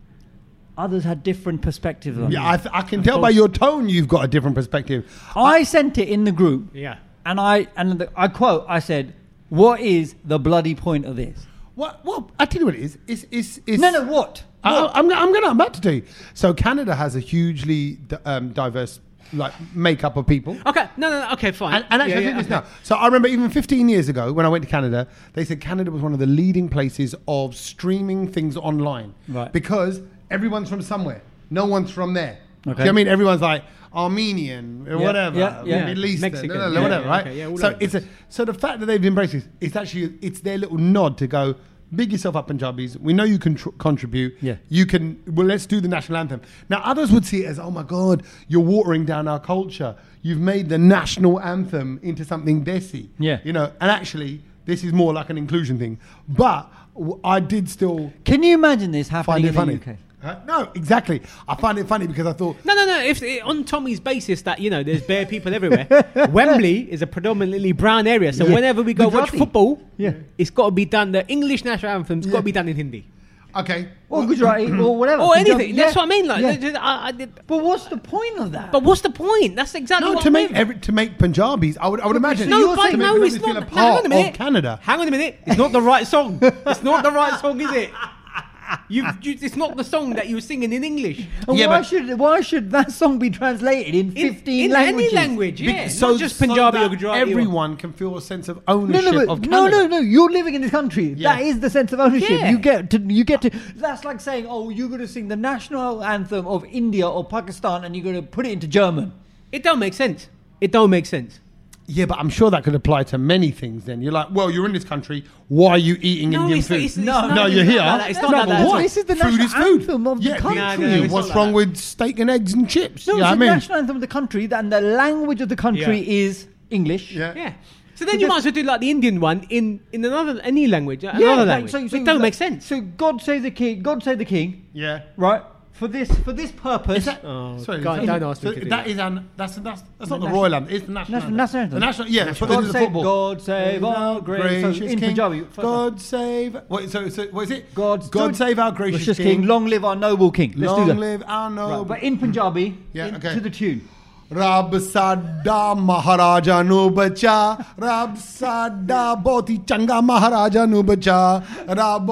Others had different perspectives on Yeah, it. I, th- I can tell by your tone you've got a different perspective. I sent it in the group. Yeah. And I and the, I quote, I said, "What is the bloody point of this?" What? Well, I tell you what it is. It's it's, it's No, no, what? I, What? I'm, I'm gonna I'm about to tell you. So Canada has a hugely d- um, diverse like makeup of people. Okay, no, no, no, okay, fine. And, and actually, Yeah, I yeah, think this okay. now. So I remember even fifteen years ago when I went to Canada, they said Canada was one of the leading places of streaming things online. Right. Because everyone's from somewhere. No one's from there. Do you know Okay. what I mean? Everyone's like Armenian, or Yeah, whatever, yeah, yeah. Middle Eastern, Mexican, no, no, yeah, whatever, yeah, right? okay, yeah, all so over the it's a so the fact that they've embraced this, it's actually it's their little nod to go. Big yourself up, Punjabis. We know you can tr- contribute. Yeah. You can. Well, let's do the national anthem. Now, others would see it as, oh my God, you're watering down our culture. You've made the national anthem into something desi. Yeah. You know, and actually, this is more like an inclusion thing. But w- I did still Can you imagine this happening find it in funny. the U K? Huh? No, exactly. I find it funny because I thought, No, no, no. If it, on Tommy's basis that you know there's bare people everywhere, Wembley is a predominantly brown area. So Yeah. whenever we go watch Gujarati. football, Yeah. it's got to be done. The English national anthem's got Yeah. to be done in Hindi okay. Or Gujarati, or whatever. or Punjabi- anything. That's yeah. what I mean. Like, Yeah. th- th- I, I did, But what's the point of that? but what's the point? That's exactly No, what to I make mean. every, to make Punjabis, I would I would imagine. No, you're but to make no, Punjabis it's feel not. a No, hang on part a minute. of Canada. Hang on a minute. It's not the right song. It's not the right song, is it? You, you, it's not the song that you were singing in English. And Yeah, why but- should why should that song be translated in In, fifteen in languages? any language, yeah. Bec- not just Punjabi that or Gujarati. or- everyone can feel a sense of No, ownership no, of but, Canada. no, no, no. You're living in this country. Yeah. That is the sense of ownership. Yeah. You get to. You get to. That's like saying, "Oh, you're going to sing the national anthem of India or Pakistan, and you're going to put it into German." It don't make sense. It don't make sense. Yeah, but I'm sure that could apply to many things. Then you're like, well, you're in this country. Why are you eating No, Indian it's, food? it's, it's No, not, no, it's you're not here. like that. It's No, not like but that. what? This is the Food national is food. anthem of the Yeah, country. no, no, it's what's not wrong like with steak and eggs and chips? No, yeah, it's I the mean, national anthem of the country, and the language of the country Yeah. is English. yeah. Yeah. So then So you this- might as well do like the Indian one in, in another any language, another like, language. so- so it don't like- make sense. So God save the king. God save the king. yeah. Right. For this. For this purpose. Is that, Oh, sorry, God, is that- don't ask me so to do that that. is an that's that's that's not the national- royal anthem. It's the national National- anthem. national anthem. The national, yeah. For God the save, football. God save our gracious, so in King. Punjabi. first one. God save. Wait, so, so what is it? God, God save our gracious gracious King. king. Long live our noble king. Let's Long do that. live our noble. Right, but in Punjabi, Yeah, in- okay. to the tune. ਰੱਬ ਸਾਡਾ ਮਹਾਰਾਜਾ ਨੂੰ ਬਚਾ ਰੱਬ ਸਾਡਾ ਬਹੁਤ ਹੀ ਚੰਗਾ ਮਹਾਰਾਜਾ ਨੂੰ ਬਚਾ ਰੱਬ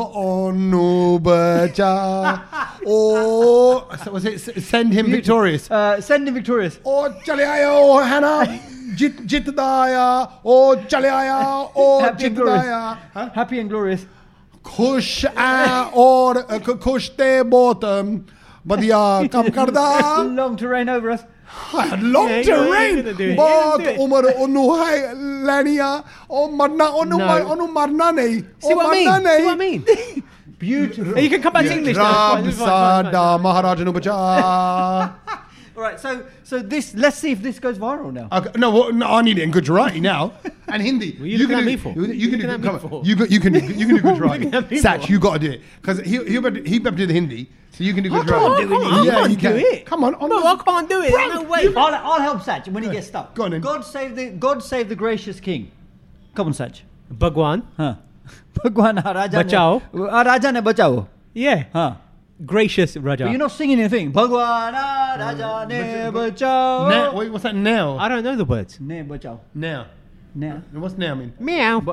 ਉਹਨੂੰ ਬਚਾ oh so was it send him victorious Uh, send him victorious. ਉਹ ਚਲਿਆ ਆ ਉਹ ਹੈ ਨਾ ਜਿੱਤ ਜਿੱਤਦਾ ਆ ਉਹ ਚਲਿਆ ਆ ਉਹ Happy and ਜਿੱਤਦਾ glorious. ਆ ਹੈਂ? Happy and glorious. ਖੁਸ਼ ਆ ਔਰ ਖ- ਖੁਸ਼ ਤੇ ਬਹੁਤ ਵਧੀਆ ਕੰਮ ਕਰਦਾ Long to reign over us. long Yeah, to you're- reign you're gonna do it. ਬਹੁਤ You're gonna do it. ਉਮਰ ਉਹਨੂੰ ਹੈ ਲੈਣੀ ਆ ਉਹ ਮਰਨਾ ਉਹਨੂੰ No. ਮਰ- ਉਹਨੂੰ ਮਰਨਾ ਨਹੀਂ See ਉਹ what I ਮਰਨਾ mean? See what I ਨਹੀਂ mean? Beautiful. You can come back to English now. ਰੱਬ It's fine, it's fine, it's fine, ਸਾਡਾ ਮਹਾਰਾਜ ਨੂੰ ਬਚਾ All All right, so so this. Let's see if this goes viral now. Okay, no, well, no, I need it in Gujarati now and Hindi. What are you looking can at do, me for? You, you What can are you do. looking at Come me on, for? you go, you can do. You can do Gujarati. looking at me Satch, for? you got to do it because he he better he better do the Hindi, so you can do I Gujarati. can't do it. I Yeah, can't you can. do it. Come on, on No, the- I can't do it. There's no way. I'll, I'll help Satch when he gets stuck. Go on then. God save the God save the gracious king. Come on, Satch. Bhagwan. हाँ. भगवान हाँ, राजा ने बचाओ. हाँ, राजा ने बचाओ. Yeah. हाँ. Gracious Raja. But you're not singing anything. भगवान हाँ, राजा ने बचाओ. Now, wait, what's that now? I don't know the words. ने बचाओ. Now. ने. What's now mean? Meow.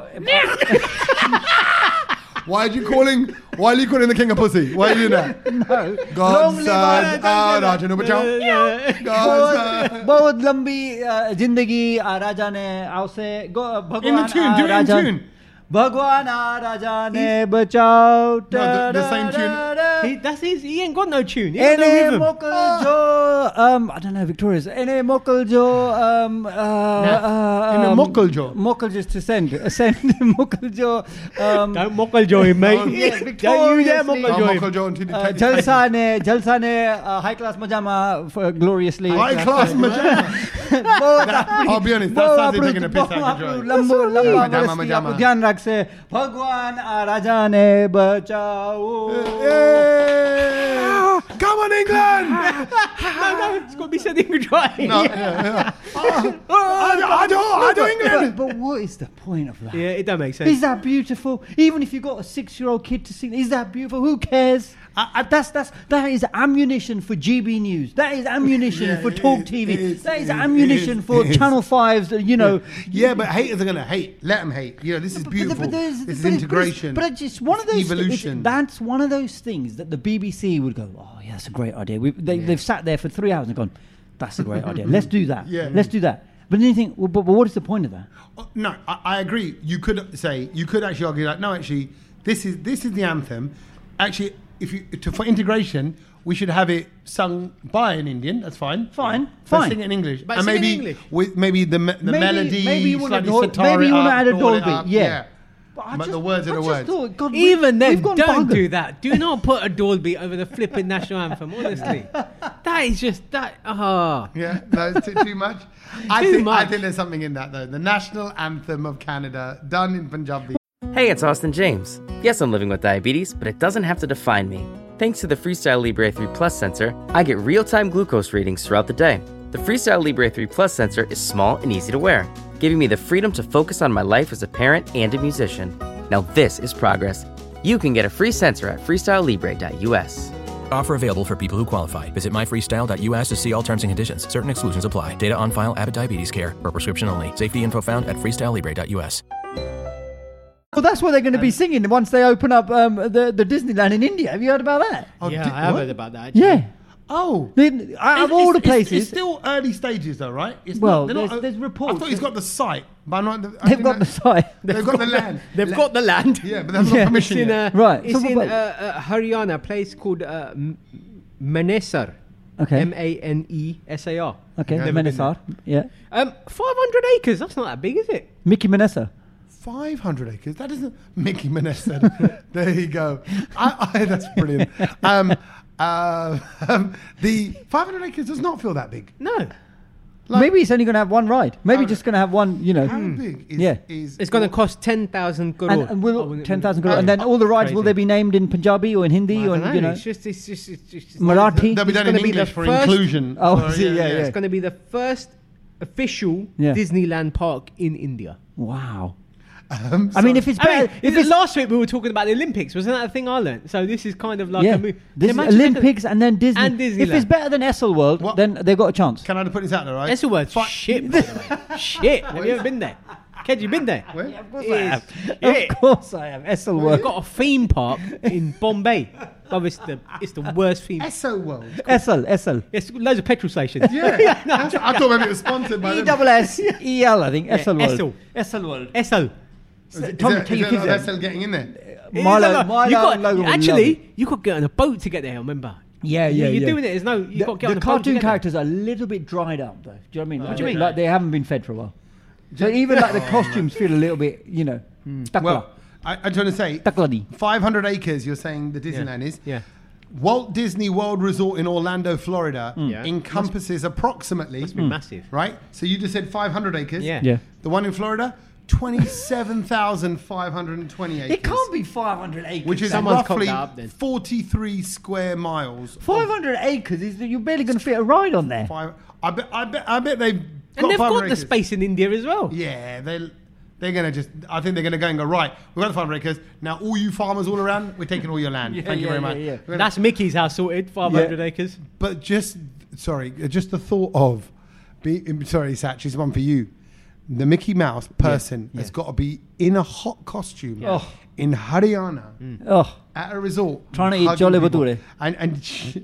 Why are you calling? Why are you calling the king a pussy? Why are you doing that? No. God Long live our- side, ah, Raja no bachao. God बहुत side. बहुत लंबी अ, जिंदगी आ, राजा ने आवसे गो- भगवान In the tune, uh, do it in Raja- tune. भगवान आ, राजा ने बचाओ. No, the- the same tune. He, that's his, he ain't got no tune. He ain't got no एने rhythm. मोकल जो um I don't know Victoria's एने मोकल जो um uh, uh, In a um, मोकल जो. मोकल just to send ascend मोकल जो um Don't mockle joy, mate. yeah, Don't you dare victoriously. mockle Oh, joy. Michael Jordan did it. uh, जलसा ने जलसा ने uh, high class मजामा uh, gloriously High class majama. बहुत I'll be honest, that sounds like taking a piss out of joy. लंबो लंबा Majama, बरस की majama. आपको ध्यान रख से भगवान आ, राजा ने बचाओ. Hey! Come on, England! No, no, it's got to be said in Gujarati. No, yeah, yeah. I do, I do England! But, but what is the point of that? Yeah, it don't make sense. Is that beautiful? Even if you've got a six-year-old kid to sing, is that beautiful? Who cares? I- I- that's that's that is ammunition for G B News. That is ammunition Yeah, for it Talk is, T V. it is, that is it is, ammunition it is, for it is. Channel five's. You know. Yeah, but haters are going to hate. Let them hate. You know, this is But- but- beautiful. but there's- This is but it's- integration. But it's just one of It's those evolution. It's, that's one of those things that the B B C would go, oh yeah, that's a great idea. We've, they, They've sat there for three hours and gone, that's a great idea. Let's do that. Yeah. Let's do that. But then you think, well, but, but what is the point of that? Oh, no, I, I agree. You could say, you could actually argue like, no, actually, this is this is the anthem. Actually, if you to, for integration, we should have it sung by an Indian. That's fine. Fine, But fine. sing it in English, But and sing it in maybe English. with maybe the me- the Maybe- melody, maybe you wanna slightly do- sitar maybe it you wanna up, add a doll it Dolby, up, yeah. But, I the just- words are I the just words. thought, God, we- Even then, we've gone don't bugger. do that. Do not put a Dolby over the flipping national anthem. Honestly, that is just that. Ah, Yeah, no, it's too, too much. I Too think I much. think there's something in that though. The national anthem of Canada, done in Punjabi. Hey, it's Austin James. Yes, I'm living with diabetes, but it doesn't have to define me. Thanks to the Freestyle Libre three Plus sensor, I get real-time glucose readings throughout the day. The Freestyle Libre three Plus sensor is small and easy to wear, giving me the freedom to focus on my life as a parent and a musician. Now this is progress. You can get a free sensor at freestyle libre dot U S. Offer available for people who qualify. Visit my freestyle dot U S to see all terms and conditions. Certain exclusions apply. Data on file, Abbott Diabetes Care, or prescription only. Safety info found at freestyle libre dot U S. Well, that's what they're going to be singing once they open up um, the, the Disneyland in India. Have you heard about that? Oh, yeah, did- I have what? heard about that. Actually. Yeah. Oh. They, out of It's- all the it's- places, it's, it's still early stages, though, right? It's Well, they're there's- not- there's reports I thought he's that- got the site, but not. The, I they've think got the that- site. They've got the land. They've got the land. Yeah, but they haven't Yeah. got It's permission in yet. uh, Right, It's so in what- uh, uh, Haryana, a place called uh, M- Manesar. Okay. M A N E S A R. Okay, Yeah, the never been Manesar. Yeah. Um, five hundred acres. That's not that big, is it? Mickey Manessa. Five hundred acres. That isn't Mickey Maness said. There you go. I, I, that's brilliant. Um, uh, um, the five hundred acres does not feel that big. No. Like- Maybe it's only going to have one ride. Maybe How- just going to have one, you know. How big is, Yeah. is It's going to cost ten thousand crore. And, and I will wouldn't- ten thousand wouldn't- crore, and then all the rides Crazy. will they be named in Punjabi or in Hindi I or don't in, you know It's just, it's just, it's just Marathi? They'll be It's done in gonna be the English for first- inclusion. Oh, So, I see, yeah, yeah. It's going to be the first official Yeah. Disneyland park in India. Wow. Um, I mean, so- if it's I better, mean, if if it's last week we were talking about the Olympics, wasn't that a thing I learnt? So this is kind of like yeah, a move. this is Imagine they could- Olympics and then Disney. and If it's Disneyland. better than Essel World, What- then they've got a chance. Can I put this out there, right? That's the word. Fi- Shit, by the way. Shit. Have you ever been there? Ked, you been there? Where? Of course Yeah. I have. Yeah. Of course I have. Essel We've World. got a theme park in Bombay. But it's the it's the worst theme. Esso World. Essel, Essel. It's loads of petrol stations. Yeah. I thought maybe it was sponsored by E them. double S E L, I think. Yeah, Essel World. Essel. Essel World. Esso. Is it- Tom, is tell your there- is kids there that. Esso getting in there? Milo, It's Milo you got, and Logan would love it. actually, you got to get on a boat to get there. Remember? Yeah, You- yeah, You're yeah. doing it. There's no. You The, got to get the on a boat to cartoon get there. characters are a little bit dried up, though. Do you know what I mean? Like, do you mean? like they haven't been fed for a while. So even like the costumes feel a little bit, you know, takla. Well, I, I just want to say, Takladi. five hundred acres. You're saying the Disneyland is. Yeah. Walt Disney World Resort in Orlando, Florida, Yeah. encompasses approximately, Must be massive. right? So you just said five hundred acres. Yeah. Yeah. The one in Florida, twenty-seven thousand five hundred twenty acres. It can't be five hundred acres. Which is Someone's cocked roughly that up then. forty-three square miles. of five hundred acres. Is you're barely going to fit a ride on there. Five, I bet. I bet. I bet they've got And they've five hundred got the acres. space in India as well. Yeah, they they're gonna just. I think they're gonna go and go right. We've got the five hundred acres now. All you farmers all around, we're taking all your land. Yeah, Thank you yeah, very yeah, much. yeah. We're gonna- That's Mickey's house sorted, five hundred Yeah. acres. But just sorry, just the thought of, be, sorry, Satch, is one for you. The Mickey Mouse person yeah. has got to be in a hot costume Yeah. Oh. in Haryana Oh, at a resort, Trying to eat hugging Jolly people. Bhature. And and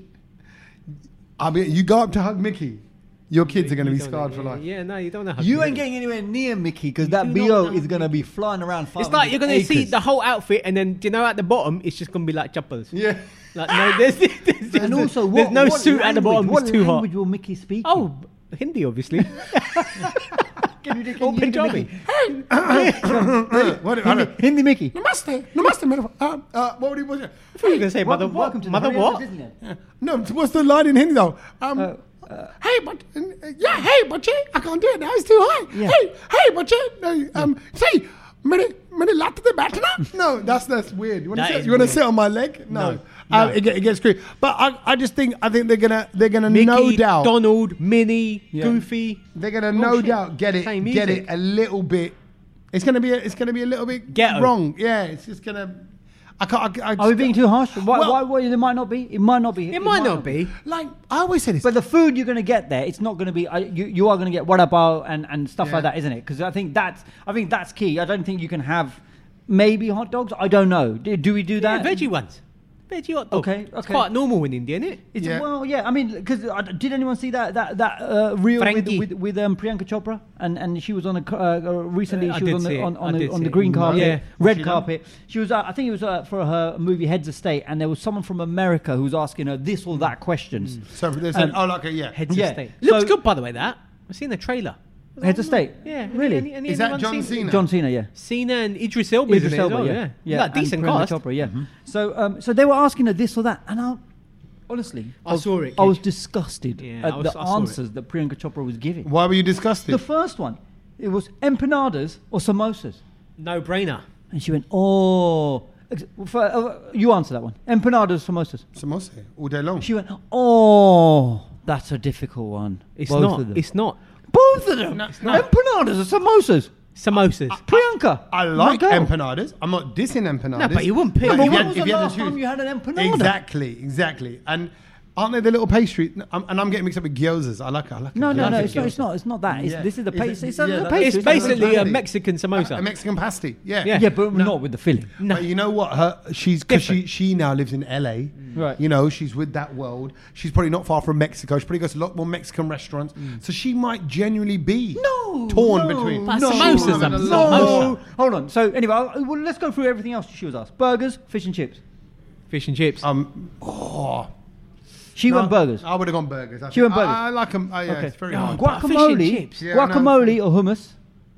I mean, you go up to hug Mickey, your kids are going to You be don't- scarred for life. Yeah, no, you don't know how you to ain't do it. getting anywhere near Mickey because You that do B not O know is how going to to- be flying around. It's like you're going to see acres. the whole outfit, and then you know at the bottom it's just going to be like choppers. Yeah. Like no, there's, there's, just And also, there's what, no what suit at the language- bottom. What It's too hot. language will Mickey speak? Oh, Hindi, obviously. can you, can Or you do Punjabi. Mickey? What, Hindi, Hindi Mickey. Namaste, namaste, madam. Uh, uh, what would he? What, I thought you were going to say mother Welcome, what? welcome to Mother the what? Disneyland. Uh, no, what's the line in Hindi though? Um, Uh, uh, hey, but uh, yeah, hey, but I can't do it now. It's too high. Yeah. Hey, hey, but no, um, say, mere, mere latte de batna. No, that's that's weird. You want to That sit? is You want to weird. sit on my leg? No, No, Uh, no. it, get- it gets screwed. But I, I just think I think they're gonna they're gonna Mickey, no doubt Donald, Minnie, Yeah. Goofy. they're gonna Oh, no shit. doubt get it Same get music. it a little bit. It's gonna be a, it's gonna be a little bit Ghetto. wrong. Yeah, it's just gonna. I can't. I, I Are we being too harsh? Why, Well- why, why? It might not be. It might not be. It might not be. like I always say this. But the food you're going to get there, it's not going to be. Uh, you you are going to get vada pav and, and stuff Yeah. like that, isn't it? Because I think that's I think that's key. I don't think you can have maybe hot dogs. I don't know. Do, do we do Yeah, that? veggie ones. Veggie hot dog. Okay, It's okay. quite normal in India, isn't it? It's, Yeah. Well, yeah. I mean, because uh, did anyone see that that that uh, reel with Frankie. with, with um, Priyanka Chopra and and she was on a ca- uh, uh, recently Uh, I she was did on see the it. on, I on the did on see the it. green No. carpet, Yeah. red she done? carpet. She was uh, I think it was uh, for her movie Heads of State, and there was someone from America who was asking her this or that questions. so they said, Um, oh, okay, yeah. Heads Yeah. of state. So- Looks good, by the way, that. I've seen the trailer. Heads of State. Yeah. Really? Any- any- Is that anyone John seen- Cena? John Cena, yeah. Cena and Idris Elba, Idris isn't it, as Elba, well? yeah, Yeah. yeah, Like, decent and Priyanka cast. Chopra, yeah. So, um, so they were asking her this or that, and I, honestly, I was, saw it, I was Gage. disgusted Yeah, at I was- the I saw it. answers that Priyanka Chopra was giving. Why were you disgusted? The first one, it was empanadas or samosas, No brainer. and she went, "Oh." ex- For, uh, you answer that one. Empanadas, samosas. Samosa all day long. She went, "Oh, that's a difficult one." It's Both not. Of them. It's not. both of them. No, it's not. Empanadas or samosas. Samosas. Priyanka. I my like girl. empanadas. I'm not dissing empanadas. No, but you wouldn't pick- But No, if but you when had- was if the you had to last time choose- you had an empanada? Exactly, exactly. And aren't they the little pastry? No, I'm- and I'm getting mixed up with gyozas. I like. I like. a No, no, gyoza. no. It's not. It's not. It's not that. It's, Yeah. This is the Is it- pastry. It's, yeah, a that- pastry. It's It's like a basically a pasty. Mexican samosa. A Mexican pasty. Yeah. Yeah. Yeah, but not with the filling. No. But you know what? Her she's because she Different. she now lives in L A. Right. You know, she's with that world. She's probably not far from Mexico. She probably goes to a lot more Mexican restaurants. So she might genuinely be No, torn no, between. But no, samosas no, are no, samosa. Hold on. So anyway, I'll, well, let's go through everything else she was asked. Burgers, fish and chips. Fish and chips. Um. Oh. She No, went burgers. I would have gone burgers. I She think. went burgers. I, I like them. Oh, yeah, Okay. it's very Oh, hard. but fish and Guacamole, chips. Yeah, I know. guacamole or hummus.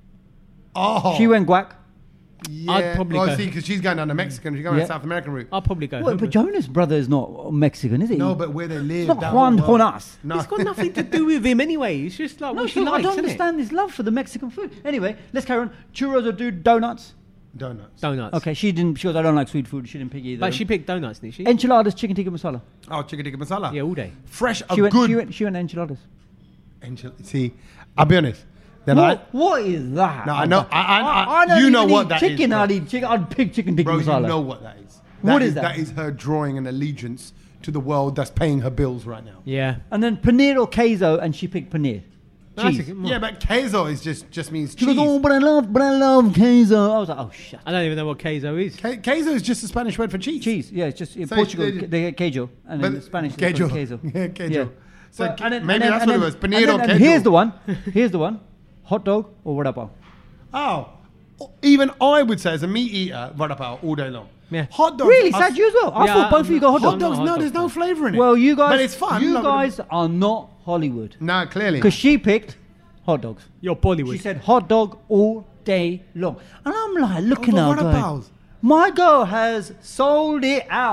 Oh. She went guac. Yeah. I'd probably well, go- see, because she's going down the Mexican. She's going Yeah. down the South American route. I'll probably go. Well, hummus. but Jonas' brother is not Mexican, is he? No, but where they live. It's not that Juan whole world. Jonas. No. It's got nothing to do with him anyway. It's just like No, what she so likes, I don't isn't understand his love for the Mexican food. Anyway, let's carry on. Churros or do donuts. Donuts. it? Donuts. Okay, she didn't. She goes, I don't like sweet food. She didn't pick either. But she picked donuts, didn't she? enchiladas, chicken tikka masala. Oh, chicken tikka masala. Yeah, all day. Fresh, a She went, good. she went. She went enchiladas. Enchil- see, I'll be honest. Then What, what is that? No, I know- I- I- I- don't you know even what eat that is, chicken. bro. I'd eat chicken. I'd pick chicken I, tikka bro, masala. you know what that is. What is that? That is her drawing an allegiance to the world that's paying her bills right now. Yeah. And then paneer or queso, and she picked paneer. That's Cheese. a good- Yeah, but queso is just just means She cheese. goes, oh, but I love, but I love queso. I was like, oh, shut. I don't even know what queso is. Que- queso is just a Spanish word for cheese. Cheese, yeah, it's just in So Portugal they- they get queijo, and But in Spanish they queijo. call it queso. Yeah, queijo. So But- ke- and then- maybe and then- that's and what it then- was, and paneer then- or and queijo. Here's the one. Here's the one. Hot dog or vada pav. Oh, even I would say as a meat eater, vada pav all day long. Yeah. Hot dogs. Really, are- Sad, you as well. I Yeah, thought both I'm of you got hot not- Hot dogs. I'm dogs, not a no, hot there's dog no fan. flavour in it. Well, you guys, But it's fun. You Look, guys are not Hollywood No, clearly. because she picked hot dogs. You're Bollywood. She said hot dog all day long, and I'm like looking Oh, at but her what going, about? my girl has sold it out.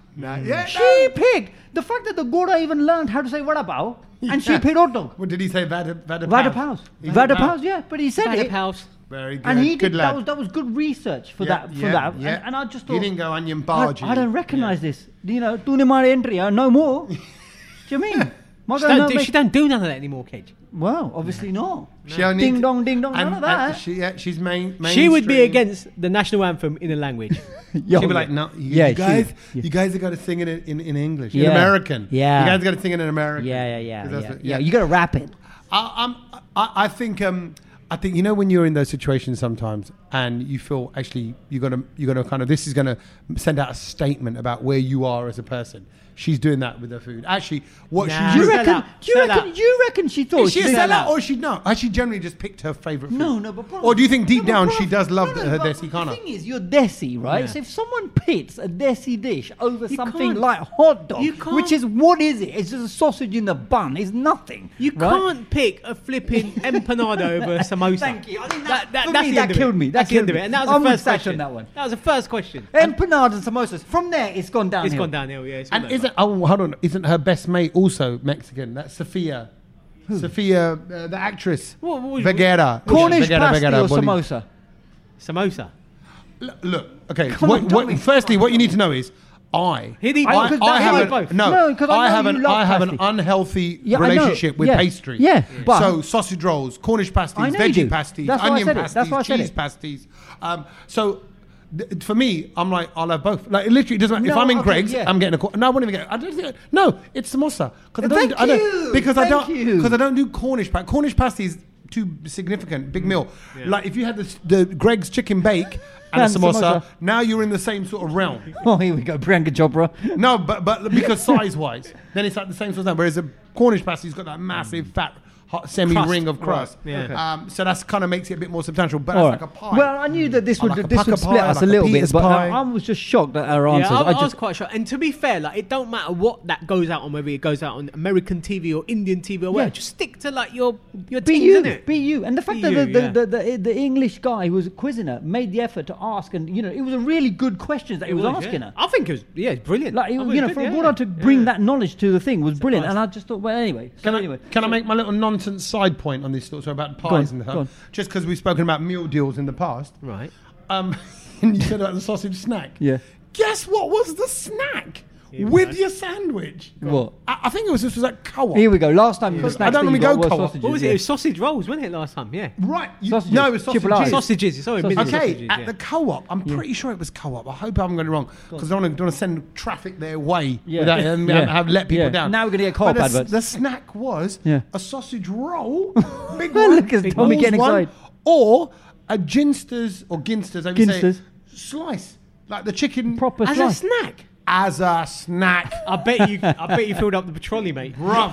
Nah, yeah, She no. picked the fact that the Gora even learned how to say vada pav, and she picked hot dog. What did he say? Vada Vada Vada Paus. pav, He vada said pav, yeah. But he said Vada it, Paus. Very good. and he good did. lad. That was that was good research for Yeah, that. For yeah, that, yeah. And, and I just thought He didn't go onion I, bargee. I don't recognise this. You know, tune my entry, uh, no more. Do you mean? My She girl don't, no do, make- she don't do none of that anymore, Cage. Well, obviously not. She only Ding dong, ding dong, and, none of that. and she, yeah, she's main. She would be mainstream. against the national anthem in a language. Yo, She'd be like, no, you, Yeah, you guys, she- yeah. you guys have got to sing it in, in, in English, in Yeah. American. Yeah. You guys got to sing it in American. Yeah, yeah, yeah, 'Cause yeah. that's what- yeah. You got to rap it. I, I'm, I, I think, um, I think you know when you're in those situations sometimes, and you feel actually you got to, you got to kind of this is going to send out a statement about where you are as a person. She's doing that with her food. Actually, what Nah. she Do you Sell reckon? out. Do you Sell reckon? out. Do you reckon she thought is she a she sell sellout out. or she no? Has she generally just picked her favorite food? No, no, but bro, Or do you think deep no, but down bro, she does love no, the- no, her but desi kana? The thing is, you're desi, right? Yeah. So if someone pits a desi dish over You something can't- like hot dog, you can't- which is what is it? It's just a sausage in the bun. It's nothing. You right? can't pick a flipping empanada over a samosa. Thank you. I think that- for that's me, the that end of it. killed me. That That's the end killed of me. it. And that was I'm the with first Sash on question. that one. That was the first question. Empanadas and samosas. From there, it's gone downhill. It's gone downhill, yeah. It's gone And downhill. isn't oh hold on? Isn't her best mate also Mexican? That's Sophia. Sophia, uh, the actress. What- what was- Vergara. Cornish Vergara, pasty Vergara, or Boli- samosa? Samosa. L- Look, okay. Come What, on, what, Tommy. firstly, what you need to know is, I, He'd eat I, both. Because I that- have he'd an, eat both. no, No, 'cause I know have you an, love I have an pasty. unhealthy Yeah, I know. relationship with Yeah. pastry. Yeah, but- so sausage rolls, Cornish pasties, I know you veggie do. pasties, That's why I onion said it. pasties, That's why I said cheese it. pasties. Um, so. th- For me, I'm like I'll have both. Like it literally doesn't matter. If No, I'm in okay, Greg's, yeah. I'm getting a. cor- No, I won't even get. I don't think. No, it's samosa because I don't. Thank I don't you. because I Thank don't you. because I don't do Cornish pa- Cornish pasties too significant, big meal. Like if you had the, the Greg's chicken bake and a And samosa, samosa. now you're in the same sort of realm. Oh, here we go. Priyanka Chopra. No, but but because size wise, then it's like the same sort of thing. Whereas a Cornish pasty's got that massive fat hot semi ring of crust. Right, yeah. Okay. Um, so that's kind of makes it a bit more substantial. But All that's right. like a pie. Well, I knew that this I would like a this pucker would split pie, I us like a a little bit, Peter's but pie. I, I was just shocked at our answers. Yeah, I, I, just, was quite shocked. And to be fair, like it don't matter what that goes out on, whether it goes out on American T V or Indian T V or whatever. Yeah. Just stick to like your your be teams, you, innit? be you, and the fact Be that you, the, yeah. the, the, the the English guy who was quizzing her made the effort to ask, and you know, it was a really good questions that he was, asking yeah. her. I think it was yeah, it's brilliant. Like I it- thought you know, it for was good, Gordon to yeah. bring Yeah. that knowledge to the thing was brilliant, Surprised. and I just thought, well, anyway. So Can I, anyway, can I make my little nonsense side point on this thought so about Go on, pies and go stuff? on. Just because we've spoken about meal deals in the past. Right. Um, and you said about the sausage snack. Yeah. Guess what was the snack Here we with go. your sandwich? What? I, I think it was this was at Co-op. Here we go. Last time the I snacks don't that normally you got go were co-op. sausages, What was it? yeah. It was sausage rolls, wasn't it, last time? Yeah. Right. You, Sausages. No, it was Triple sausages. I. Sausages. Sorry, Sausages. mini Okay, sausages, at yeah. the Co-op, I'm pretty sure it was Co-op. I hope I haven't got it wrong because I don't want to send traffic their way Yeah. without and Yeah. have let people Yeah. down. Now we're gonna get Co-op But the, adverts. The snack was Yeah. a sausage roll, big one, Look at big Tommy balls getting one, excited. or a ginsters or ginsters, I would say, Ginsters. slice like the chicken Proper As slice. a snack. as a snack. I bet you. I bet you filled up the trolley, mate. Bruv.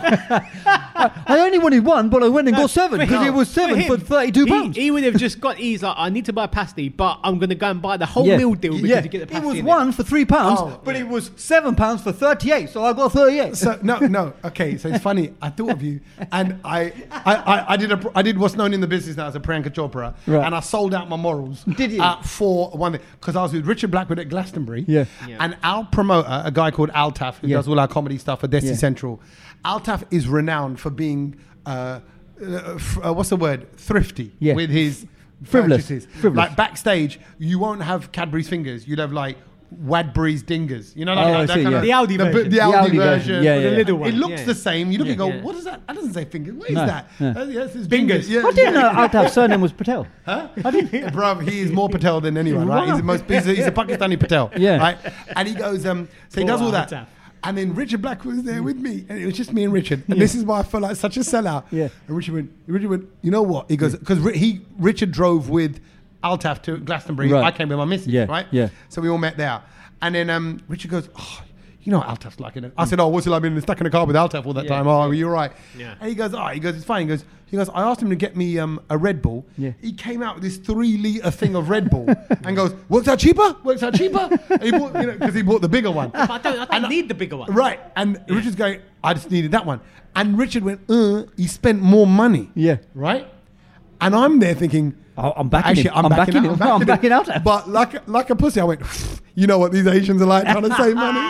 I only wanted one, but I went and got seven because No, it was seven him, for thirty-two he- pounds. He, would have just got. He's like, I need to buy a pasty, but I'm going to go and buy the whole Yeah. meal deal because Yeah. you get the It pasty. was in one for three pounds, Oh, but it was seven pounds for thirty-eight. So I got thirty-eight. So no, no. Okay, so it's funny. I thought of you, and I, I, I, I did a, I did what's known in the business now as a Priyanka Chopra, Right. and I sold out my morals. Did you? Uh, for one thing, because I was with Richard Blackwood at Glastonbury. Yeah. Yeah. And our promoter, a guy called Altaf, who Yeah. does all our comedy stuff for Desi Yeah. Central. Altaf is renowned for being, uh, uh, f- uh, what's the word, thrifty Yeah. with his Frivolous. purchases. Frivolous. Like backstage, you won't have Cadbury's fingers. You'd have like Wadbury's dingers. You know, like Oh, that, I that see, kind yeah. of The Aldi the, version. The, The Aldi, Aldi version. version. Yeah, The yeah. little It one. looks yeah. the same. You look Yeah, and go, yeah. what is that? That doesn't say fingers. What is No, that? yeah. Uh, yes, it's Fingers. fingers. Yeah, I didn't yeah. know Altaf's surname was Patel. Huh? I didn't. Bruv, he is more Patel than anyone, right? He's the most. He's a, he's a Pakistani Patel, Yeah. right? And he goes, um, so he Poor does all that. Altaf. And then Richard Black was there with me, and it was just me and Richard. And this is why I felt like such a sellout. Yeah. And Richard went, Richard went, you know what? He goes, because he Richard drove with Altaf to Glastonbury. Right. I came with my missus, Yeah, right? yeah. So we all met there. And then um, Richard goes, oh, you know what Altaf's like, innit? I said, oh, what's it like being stuck in a car with Altaf all that Yeah, time? Oh, you're right. Yeah. And he goes, oh, he goes, it's fine. He goes, he goes, I asked him to get me um, a Red Bull. Yeah. He came out with this three litre thing of Red Bull and goes, works out cheaper? Works out cheaper? And he bought, you know, because he bought the bigger one. But I don't. I don't And- need the bigger one. Right. And Richard's going, I just needed that one. And Richard went, uh, he spent more money. Yeah. Right? And I'm there thinking, Oh, I'm backing actually, him. I'm, I'm backing, backing out. him. I'm backing out. But like, like a pussy, I went, you know what these Asians are like, trying to save money. You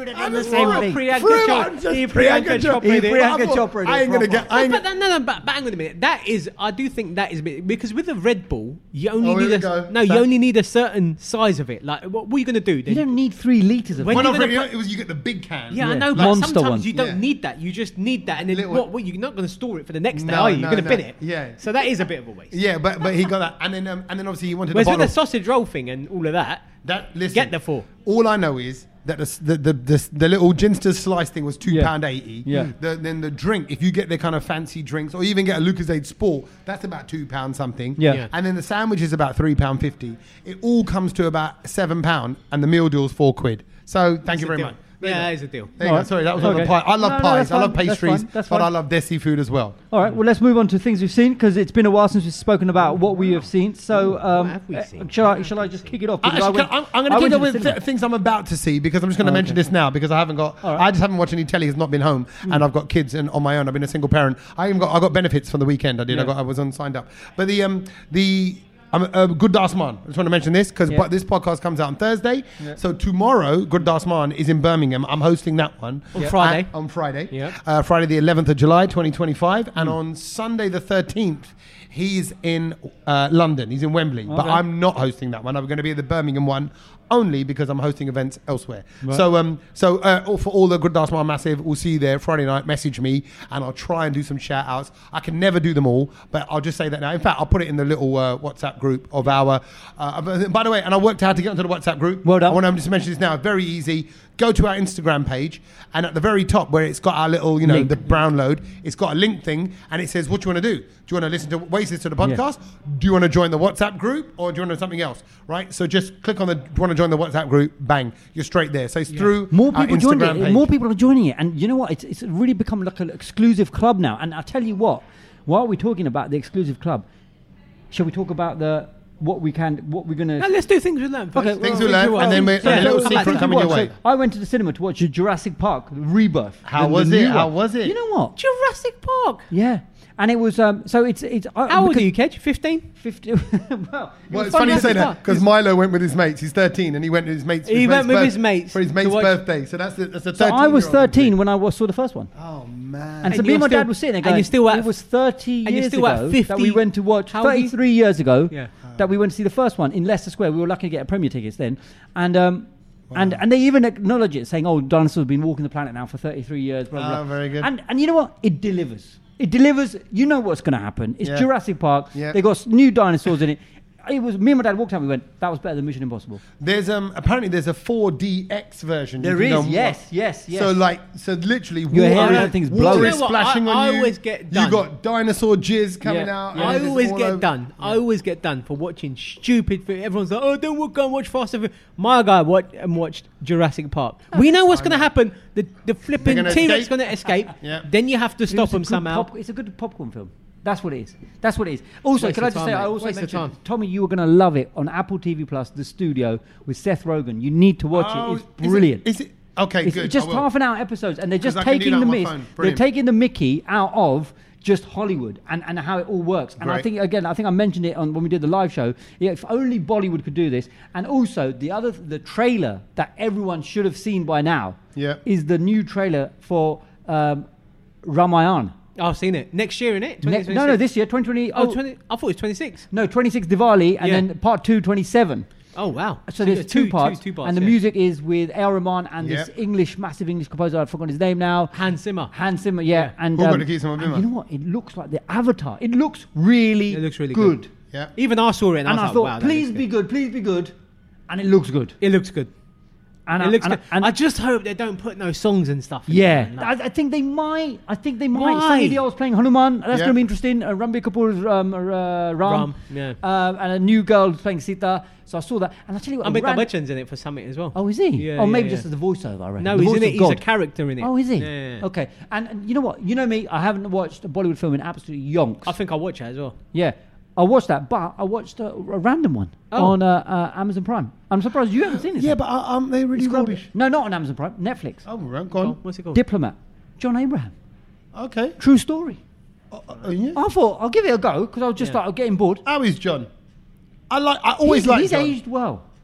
would have I done the just same thought thing. Priyanka Through, Chop- I'm just he Priyanka Priyanka Chopra. Chopra He did. Priyanka I thought, Chopra I ain't did gonna get. I ain't But gonna, that, no, no, but, but hang on a minute. That is, I do think that is a bit because with the Red Bull, you only Oh, here need we a go. no, you That- only need a certain size of it. Like, what, what are you going to do? You Then don't need three liters of When it. Well, you're no, gonna you know, put- it was you get the big can. Yeah, I Yeah. know, but Monster sometimes one. you don't Yeah. need that. You just need that, and then Little what? one. Well, you're not going to store it for the next day, No, are you? no, You're going to no. bin it. Yeah. So that is a bit of a waste. Yeah, but but he got that, and then um, and then obviously he wanted Whereas the with bottle. the sausage roll thing and all of that, That listen, get the four. All I know is that the the the, the, the little Ginster's slice thing was two Yeah. pound eighty. Yeah. The, then the drink, if you get the kind of fancy drinks, or even get a Lucozade Sport, that's about two pound something. Yeah. Yeah. And then the sandwich is about three pound fifty. It all comes to about seven pound, and the meal deal's four quid. So thank you a very deal. much. There you Yeah, go. that is a deal. There you All go. right. Sorry, that was on the Okay. pie. I love No, no, pies. that's I love fine. That's pastries, fine. That's but I fine. love desi food as well. All right, well, let's move on to things we've seen because it's been a while since we've spoken about what we have seen. So, um, have we uh, seen? shall I? Shall I just kick it off? Because I Actually, went- can- I'm, I'm I going to went kick to off the with cinema. th- things I'm about to see because I'm just going to Oh, mention okay. this now because I haven't got. All right. I just haven't watched any telly. Has not been home, and I've got kids and on my own. I've been a single parent. I even got I got benefits from the weekend. I did. I Yeah. got I was on signed up. But the um the. I'm uh, Good Das Man. I just want to mention this because Yeah. this podcast comes out on Thursday. Yeah. So tomorrow, Good Das Man is in Birmingham. I'm hosting that one On Yeah. Friday. At- on Friday. Yeah. Uh, Friday the eleventh of July, twenty twenty-five, and on Sunday the thirteenth, he's in uh, London. He's in Wembley, but Okay. I'm not hosting that one. I'm going to be at the Birmingham one only because I'm hosting events elsewhere. So, um, so uh, all- for all the Good Das Man Massive, we'll see you there Friday night. Message me, and I'll try and do some shout outs. I can never do them all, but I'll just say that now. In fact, I'll put it in the little uh, WhatsApp group of our. Uh, by the way, and I worked out how to get onto the WhatsApp group. Well done. I want to just mention this now. Very easy. Go to our Instagram page, and at the very top where it's got our little, you know, Link. the brown load, it's got a link thing, and it says, "What do you want to do? Do you want to listen to Wasted to the podcast? Do you want to join the WhatsApp group, or do you want to do something else?" Right. So just click on the. Do you want to join the WhatsApp group? Bang, you're straight there. So it's through More our people joined Instagram it. page. More people are joining it, and you know what? It's it's really become like an exclusive club now. And I'll tell you what. While we're talking about the exclusive club, shall we talk about the what we can, what we're gonna? Now, let's do things we learn first. Okay, Things well, we learn, well, and then, we, yeah, and then a little come back to secret that. coming your way. So I went to the cinema to watch Jurassic Park Rebirth. How the- was the it? new How one. was it? You know what? Jurassic Park. Yeah, and it was um. So it's it's. I- How old because are you, Kedge? fifteen? Fifty. well, it Well, was it's funny you at say the that start. because Milo went with his mates. He's thirteen, and he went with his mates. for He his went mate's with his birth- mates for his to mate's watch- birthday. So that's the, that's a So thirteen. I was thirteen when I was, saw the first one. Oh man! And, so And me and my you're still- dad was sitting there and going, you're still at- it was thirty and you're years still at ago fifty that we went to watch, How old are you? thirty-three years ago Yeah. that we went to see the first one in Leicester Square. We were lucky to get a Premier tickets then. And um, and and they even acknowledge it, saying, oh, dinosaurs have been walking the planet now for thirty-three years, blah, blah, Oh, blah. very good. And, and you know what? It delivers. It delivers. You know what's going to happen. It's Yeah. Jurassic Park. Yeah. They got s- new dinosaurs in it. It was me and my dad walked out. We went, that was better than Mission Impossible. There's um apparently there's a four D X version. You There can is, go and yes, watch. yes, yes. So like, so literally, Your hair water, and everything's water blowing. is You know what? splashing I- on I you. always get You done. got dinosaur jizz coming Yeah, out. yeah. and I it's always all get over. done. I always get done for watching stupid. Fi- Everyone's like, "Oh, don't go and watch Fast and Furious." My guy watched and watched Jurassic Park. we know what's going to happen. The the flipping gonna T Rex escape. going to escape. Yeah. Then you have to It stop was a them good somehow. pop- it's a good popcorn film. That's what it is. That's what it is. Also, Waste can I of just time, say, I mate. also Waste of mentioned, time. Tommy, you were going to love it on Apple T V Plus, The Studio, with Seth Rogen. You need to watch Oh, it. It's is brilliant. Is it? Okay, It's good. just I will. half an hour episodes, and they're just 'Cause I can do taking that the on my miss. phone. They're Brilliant. taking the Mickey out of just Hollywood and, and how it all works. And I Great. think again, I think I mentioned it on when we did the live show. Yeah, if only Bollywood could do this. And also the other, the trailer that everyone should have seen by now Yeah. is the new trailer for um, Ramayan. I've seen it next year, innit? Ne- no, no, this year, twenty twenty. Oh, twenty, I thought it was twenty-six. No, twenty-six Diwali, and Yeah. then part two, twenty-seven. Oh wow! So there's two, parts, two, two parts, and the yeah. music is with A R Rahman and this Yep. English, massive English composer. I've forgotten his name now. Hans Zimmer. Hans Zimmer, yeah. Yeah. And, Who got um, the keys from and Zimmer? you know what? It looks like the Avatar. It looks really, It looks really good. good. Yeah. Even I saw it and, And I I was thought, like, wow, that please looks be good, please be good. And it looks good. It looks good. And it I, looks and good. I, and I just hope they don't put no songs and stuff. in yeah, there. No. I, I think they might. I think they might. Why? Sunny Deol's playing Hanuman. That's Yeah. going to be interesting. Uh, Ranbir Kapoor's um, uh, Ram. Ram, yeah. Uh, and a new girl playing Sita. So I saw that. And I tell you what, Amitabh Ran- Bachchan's in it for something as well. Oh, is he? Yeah, oh, maybe yeah, just yeah. as a voiceover, I reckon. No, The he's voice in it. of He's God. a character in it. Oh, is he? Yeah, yeah, yeah. Okay. And, and you know what? You know me. I haven't watched a Bollywood film in absolutely yonks. I think I'll watch it as well. Yeah, I watched that, but I watched a, a random one Oh. on uh, uh, Amazon Prime. I'm surprised you haven't seen it. Yeah, but uh, um, they're really It's called- rubbish. No, not on Amazon Prime. Netflix. Oh, right, Go go on, on. What's it called? Diplomat. John Abraham. Okay. True story. Uh, uh, yeah. I thought I'll give it a go because I was just Yeah. like getting bored. How is John? I like. I always he's, like he's John. aged well.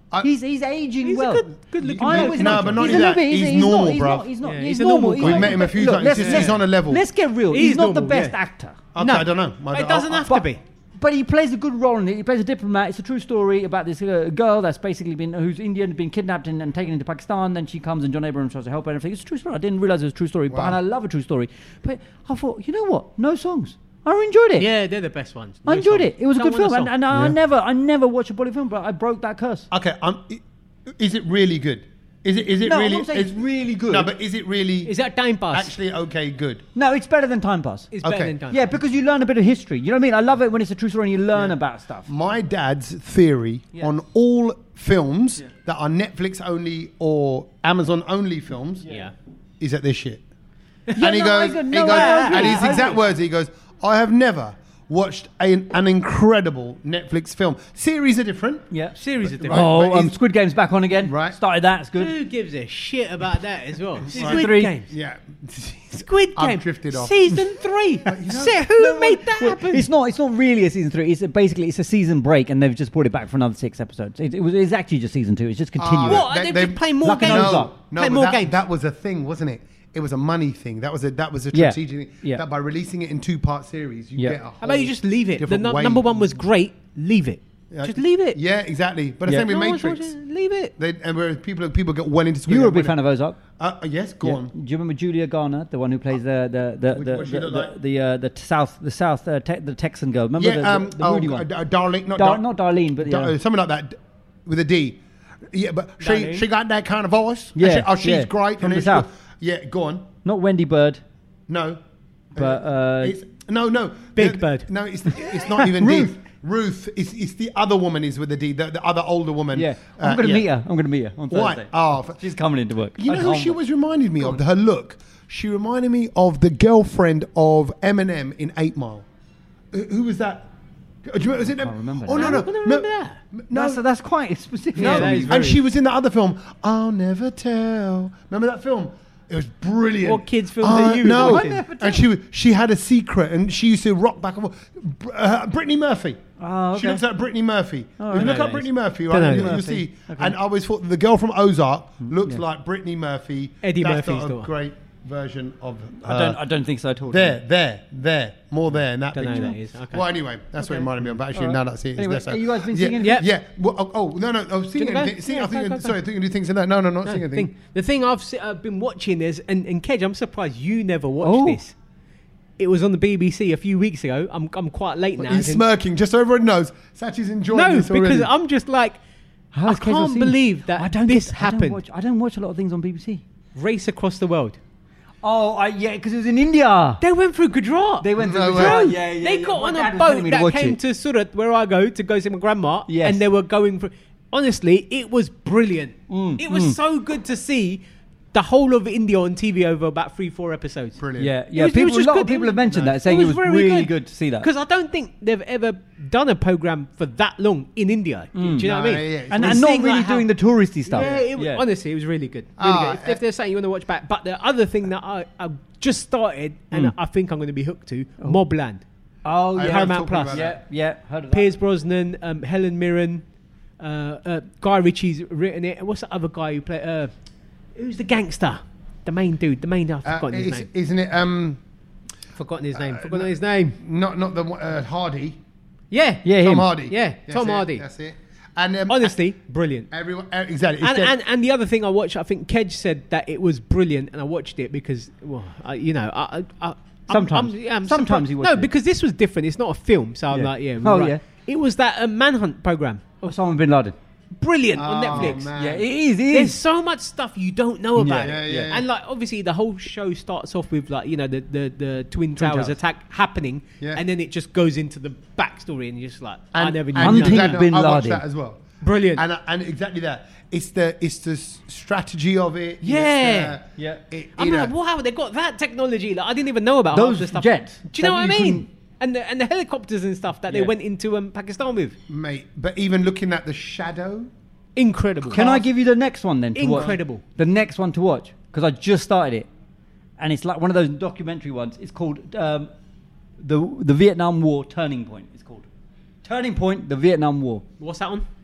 I- he's he's aging He's a well. good- good-looking I man. know he's No, not- but not he's only a that, little bit- he's not- normal, he's bruv. not- He's not. Yeah, He's he's a normal. normal He's guy. We've not- met him a few look, times. let's- He's, let's- he's on a level. Let's get real. He's He's not the normal, best yeah. actor. Okay, No. I don't know. I It don't- doesn't I- have I- to be. But he plays a good role in it. He plays a diplomat. It's a true story about this uh, girl that's basically been, who's Indian, been kidnapped and, and taken into Pakistan. Then she comes and John Abraham tries to help her and everything. It's a true story. I didn't realize it was a true story, but Wow. and I love a true story. But I thought, you know what? No songs. I enjoyed it. Yeah, they're the best ones. I No enjoyed songs. it. It was a Don't good want film, a and, song. and I Yeah. never, I never watch a Bollywood film, but I broke that curse. Okay, um, i- is it really good? Is it? Is it No, I'm really? not saying is- it's really good. No, but is it really? Is that time pass? actually okay? Good. No, it's better than Time Pass. It's better Okay. than time Yeah, pass. because you learn a bit of history. You know what I mean? I love it when it's a true story and you learn Yeah. about stuff. My dad's theory Yeah. on all films Yeah. that are Netflix only or Amazon only films Yeah. is that they're shit. Yeah, and he no, I goes, agree. he No, goes, I agree. and his I exact agree. words, he goes, I have never watched a, an incredible Netflix film. Series are different. Yeah. Series are Right. different. Oh, but um, is- Squid Game's back on again. Right. Started that. It's good. Who gives a shit about that as well? Season Squid three. Games. Yeah. Squid I've Game. drifted off. Season three. Say, who made that Well, happen? It's not. It's not really a season three. It's a, basically it's a season break, and they've just brought it back for another six episodes. It, it was. It's actually just season two. It's just continuing. What? They- They've they- just played more Like an games. Ozark. No, Play but more that, games. that was a thing, wasn't it? It was a money thing. That was a that was a Yeah. strategic thing. Yeah. That by releasing it in two part series, you Yeah. get a whole How about you just leave it? The different nu- way. number one was great. Leave it. Yeah. Just leave it. Yeah, exactly. But the Yeah. same with No one's Matrix. watching it. Leave it. They, and whereas people people get well into Squid You were a Game, big when fan of Ozark. it- Uh, uh, yes, go Yeah. on. Do you remember Julia Garner, the one who plays the the the Which- the what she the, look the, like? the, uh, the south the south uh, te- the Texan girl? Remember Yeah, the, um, the, the oh, moody uh, one? uh, Darling, not Dar- Dar- not Darlene, but Dar- yeah. uh, something like that with a D. Yeah, but she Darlene. she got that kind of voice. Yeah, And she- oh, she's yeah. great. From and the it's- South. Yeah, go on. Not Wendy Bird, No, but uh, it's no, no. Big The- Bird. No, it's it's not even Ruth. D. Ruth. It's it's the other woman is with the D. The, the other older woman. yeah. Uh, I'm going to yeah. meet her. I'm going to meet her on Why? Thursday. Oh, f- She's coming into work. you I know who can't she wait. was reminded me of? Her look. She reminded me of the girlfriend of Eminem in Eight Mile. Who who was that? Do you remember? Was it can't remember Oh that. no, no, I don't no, remember that. no. That's, that's quite specific. Yeah, No, that is and very- she was in the other film. I'll never tell. Remember that film? It was brilliant. What kids' films Uh, are you No, watching? and she was- she had a secret, and she used to rock back and forth. Br- Uh, Brittany Murphy. Oh, She okay. looks like Brittany Murphy. Oh, You I look know up that Brittany is. Murphy, Don't right? know You, who you'll Murphy. see. Okay. And I always thought the girl from Ozark looks yeah. like Brittany Murphy. Eddie That's Murphy's not a daughter. great version of her. I don't. I don't think so at all. There, there, there. More there in that Don't know picture. who that is. Okay. Well, anyway, that's what it reminded me of. But actually, All now right. that I see it, it's Anyway, lesser. have you guys been yeah, singing? Yeah. Yeah. Well, oh, oh, no, no. I was singing. you go? anything. Sing, Yeah, I think, go, go, sorry, go. I think you do things in that. No, no, not No, singing anything. thing, the thing I've se- uh, been watching is, and, and Kedge, I'm surprised you never watched Oh. this. It was on the B B C a few weeks ago. I'm I'm quite late now. He's as in- smirking just so everyone knows. Sachi's enjoying no, this already. because I'm just like, How I has Kedge not can't seen it? believe that I don't this get- I don't happened. watch- I don't watch a lot of things on B B C. Race across the world. Oh, I, yeah, because it was in India. They went through Gujarat. They went to No Gujarat. way. Yeah, yeah, they yeah. got My on dad a was telling boat me to that watch came it. to Surat, where I go to go see my grandma, Yes. and they were going for. Honestly, it was brilliant. Mm, it was mm. so good to see the whole of India on T V over about three, four episodes. Brilliant. Yeah, yeah. was- it people, was just a lot good. of people It have was- mentioned no. that, saying it was, very really good. to see that. Because I don't think they've ever done a program for that long in India. Do you know No, what I mean? yeah, yeah. and, And and not seeing, really like, how- doing the touristy stuff. Yeah, it, was- honestly, it was really good. Really Ah, good. If, if there's something you want to watch back, but the other thing that I, I just started and Mm. I think I'm going to be hooked to, Mobland. Oh, I yeah. heard Paramount talking Plus. about Yeah, that. yeah. Heard of that. Piers Brosnan, um, Helen Mirren, uh, uh, Guy Ritchie's written it. And what's the other guy who played? Uh, who's the gangster? The main dude. The main. I've Uh, forgotten his is- name. Isn't it? Um, Forgotten his name. uh, Forgotten no. his name. not not the uh, Hardy. Yeah. Yeah, Tom him. Hardy. Yeah, That's Tom it, Hardy. That's it. And um, Honestly, brilliant. everyone uh, exactly. It's And, dead. and and the other thing I watched, I think Kedge said that it was brilliant, and I watched it because, well, I, you know, I, I, I I'm- Sometimes. I'm, yeah, I'm Sometimes surprised- you watch no, it. because this was different. It's not a film, so I'm Yeah. like, yeah, Oh, right. yeah. It was that uh, Manhunt program. Osama bin Laden. Brilliant on Oh, Netflix. man. Yeah, it is. It There's is. so much stuff you don't know about Yeah, it. yeah, yeah. And like obviously the whole show starts off with like, you know, the the, the Twin, Towers, Towers. attack happening, Yeah. and then it just goes into the backstory and you're just like, and, I never knew and Hunting that. exactly, bin I watched Laden. that as well. Brilliant. And and exactly that. It's the it's the s- strategy of it. It's Yeah. the- Yeah. it- I'm you like, know, wow, they got that technology. Like I didn't even know about Those half the stuff. jets Do you know that what I you mean? couldn't- And the and the helicopters and stuff that they Yeah. went into um, Pakistan with. mate. But even looking at the shadow. Incredible. Can I give you the next one then? To watch? Incredible. The next one to watch because I just started it, and it's like one of those documentary ones. It's called um, the the Vietnam War Turning Point. It's called Turning Point: The Vietnam War. What's that on?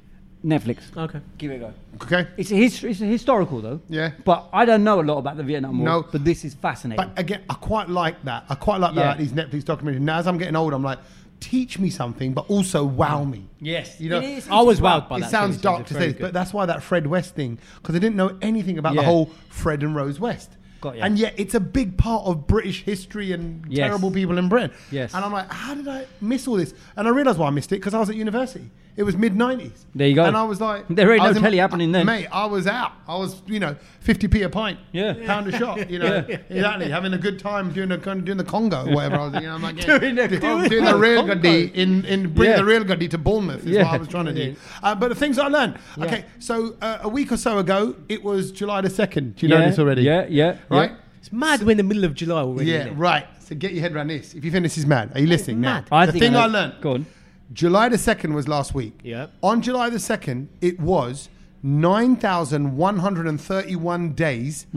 Netflix. Okay. Give it a go. Okay. It's a his, it's a historical though. Yeah. But I don't know a lot about the Vietnam War. No. But this is fascinating. But again, I quite like that. I quite like Yeah. that, these Netflix documentaries. Now, as I'm getting older, I'm like, teach me something, but also wow me. yes. You know, It is. I was wowed by it that. sounds series. dark It's to very say this, good. but that's why that Fred West thing, because I didn't know anything about Yeah. the whole Fred and Rose West. Got ya. And yet it's a big part of British history and Yes. terrible people in Britain. Yes. And I'm like, how did I miss all this? And I realised why I missed it, because I was at university. It was mid nineties. There you go. And I was like... There ain't I no was in- telly happening then. Mate, I was out. I was, you know, fifty p a pint. Yeah. Pound a shot, you know. Yeah. Exactly. Having a good time doing the, doing the Congo or whatever. I was, you know, I'm like... yeah, Doing the doing, Congo. doing the rail gaddi in, in bring Yeah. the rail gaddi to Bournemouth is Yeah. what I was trying to do. Uh, but the things I learned. Okay, so uh, a week or so ago, it was July the second. Do you yeah. know this already? Yeah, yeah. Right? yeah. It's mad. We're in the middle of July already. Yeah, isn't it? right. So get your head around this. If you think this is mad, are you listening now? mad. I the think thing I, I know- learned. Go on. July the second was last week. Yeah. On July the second, it was nine thousand one hundred thirty-one days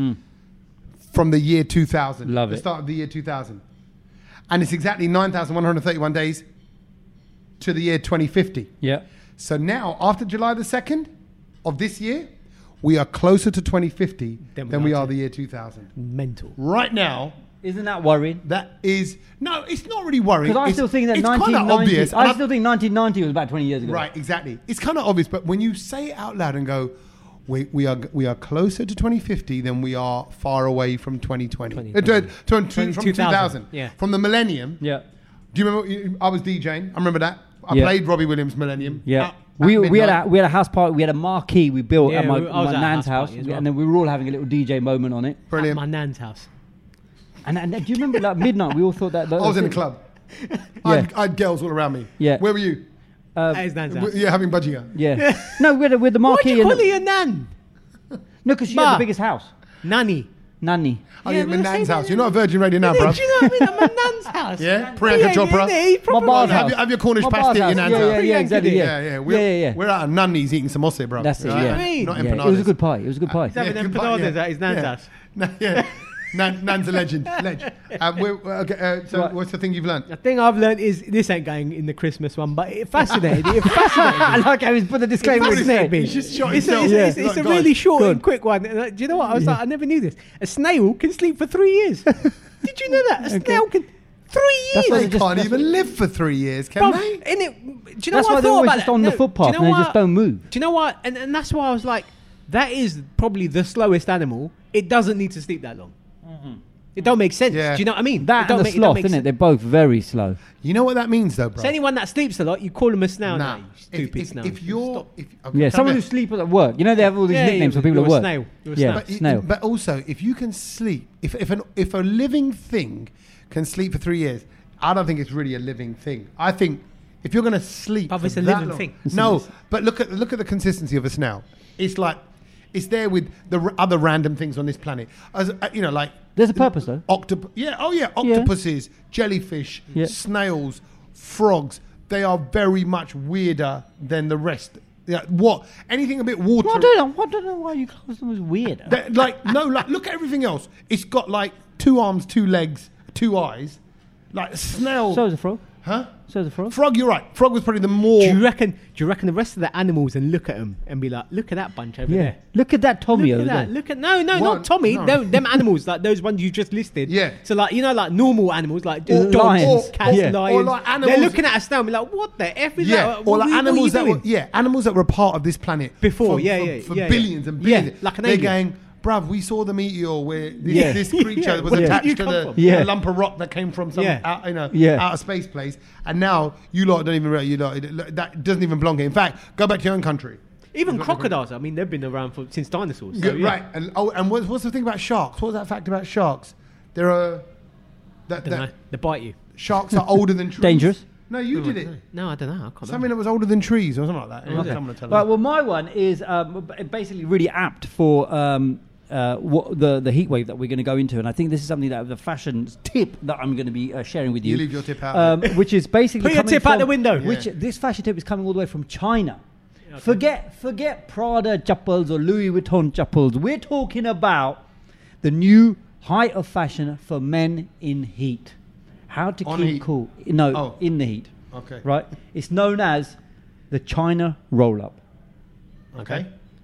from the year two thousand. Hmm. Love the it. start of the year two thousand. And it's exactly nine thousand one hundred thirty-one days to the year twenty fifty. Yeah. So now, after July the second of this year, we are closer to twenty fifty Then we than we are are to- the year two thousand. Mental. Right now, Isn't that worrying? that is... No, it's not really worrying. Because I It's- still think that it's kinda nineteen ninety. obvious. and I I've- still think nineteen ninety was about twenty years ago. Right, exactly. It's kind of obvious, but when you say it out loud and go, we, we are we are closer to twenty fifty than we are far away from twenty twenty. twenty Uh, to- to- to- twenty from two two thousand. thousand. Yeah. From the millennium. Yeah. Do you remember, you- I was DJing. I remember that. I Yeah. played Robbie Williams' Millennium. Yeah. At- we, at we had midnight. a we had a house party. We had a marquee we built Yeah, at my, we- I was my at a nan's house house, party as well. and then we were all having a little D J moment on it. Brilliant. At my nan's house. And, and do you remember like midnight? We all thought that. that I was in a it. club. I, had, I had girls all around me. Yeah. Where were you? Uh, At his nan's house. W- Yeah, having budgia. yeah. No, we had, a- we had the Why marquee. do you and call the- it your nan? no, because she Ma. had the biggest house. Nanny. Nanny. Oh, Yeah, yeah, we my were nan's saying house. that- You're not a Virgin Radio now, bro. Do you know what I mean? At my nan's house. Yeah? He Priyanka ain't Chopra. in there, he My probably bar's was. Have house. your, have your Cornish My pasty bar's at your house. nan's Yeah, house. yeah, yeah, exactly. Yeah, Yeah, yeah. We're, yeah, yeah, yeah. we're out of Nunnies eating samosa, bro. That's it. Right? Yeah. mean? Not Yeah, empanadas. it was a good pie. It was a good pie. He's having good empanadas point, yeah. at his nan's Yeah. house. No, yeah. Nan, Nan's a legend. legend. Um, we're, we're- okay, uh, so Right. what's the thing you've learned? The thing I've learned is this ain't going in the Christmas one, but it fascinated me. It fascinated I me. like how he's put the disclaimer in Fascinated there. me. He's just shot It's a, himself. it's a, Yeah. it's a- it's a Go on. really short Go and on. quick one. And, uh, do you know what? I was like, I never knew this. A snail can sleep for three years. Did you know that? A snail can... Three That's years! why They they just- can't that's even live for three years, can Bruv, they? in it, do you know That's what why I they're thought always about just that? on the No, footpath do you know and they what? just don't move. Do you know what? And, and that's why I was like, that is probably the slowest animal. It doesn't need to sleep that long. It don't make sense. Yeah. Do you know what I mean? it That don't and the make, it don't sloth, make isn't it? sense. They're both very slow. You know what that means, though, bro? So anyone that sleeps a lot, you call them a snail. Nah. Nah, you If, stupid if, snail. if you're... Stop. If, okay, Yeah, tell someone me- who sleeps at work. You know they have all these Yeah, nicknames you're- for people you're at a work. snail. You're a yeah, snail. But, it- snail. but also, if you can sleep, if if an, if a living thing can sleep for three years, I don't think it's really a living thing. I think if you're going to sleep, But for it's a that living long- thing. No, but look at look at the consistency of a snail. It's like it's there with the r- other random things on this planet. As uh, you know, like There's a purpose, though. Octop- yeah, oh yeah, octopuses, jellyfish, Yeah. snails, frogs. They are very much weirder than the rest. Yeah, what anything a bit water. Well, I don't know. I don't know why you class them as weird. That- like no, like look at everything else. It's got like two arms, two legs, two eyes. Like a snail. So is a frog. huh? So is a frog. Frog, you're right. Frog was probably the more. Do you reckon? Do you reckon the rest of the animals and look at them and be like, look at that bunch over Yeah. there. Look at that Tommy Look over at that. there. Look at no, no, Well, not Tommy. no. No, them animals like those ones you just listed. Yeah. So like you know, like normal animals like Or dogs, lions. cats, Yeah. lions. Or like They're animals- looking at a snail and be like, what the f is yeah, that? or What like are you- what are you animals that were doing? yeah, animals that were part of this planet Before, for, yeah, for, yeah, for yeah, yeah. billions and Yeah, billions. like an They're alien. going, bruv, we saw the meteor where this, Yeah. this creature Yeah, was where did attached you to come the, from? Yeah. the lump of rock that came from some Yeah. out, you know, Yeah. outer space place, and now you lot don't even realize you lot that doesn't even belong here. In fact, go back to your own country. Even Is what they're crocodiles. I mean, they've been around for since dinosaurs. So, Yeah, yeah. right. And oh, and what's, what's the thing about sharks? What was that fact about sharks? There are that, Don't know. that They bite you. sharks are older than trees. Dangerous. No, you did it. No, I don't know. I can't Something remember. that was older than trees or something like that. was it? I'm gonna tell Right, you. well, my one is um, b- basically really apt for um, uh, what the the heat wave that we're going to go into, and I think this is something that the fashion tip that I'm going to be uh, sharing with you. You leave your tip out. um, which is basically Put your coming tip out from- the window. Which Yeah. this fashion tip is coming all the way from China. Forget forget Prada chappals or Louis Vuitton chappals. We're talking about the new height of fashion for men in heat. How to On keep heat? cool? No, Oh. in the heat. Okay. Right? It's known as the China roll up. Okay.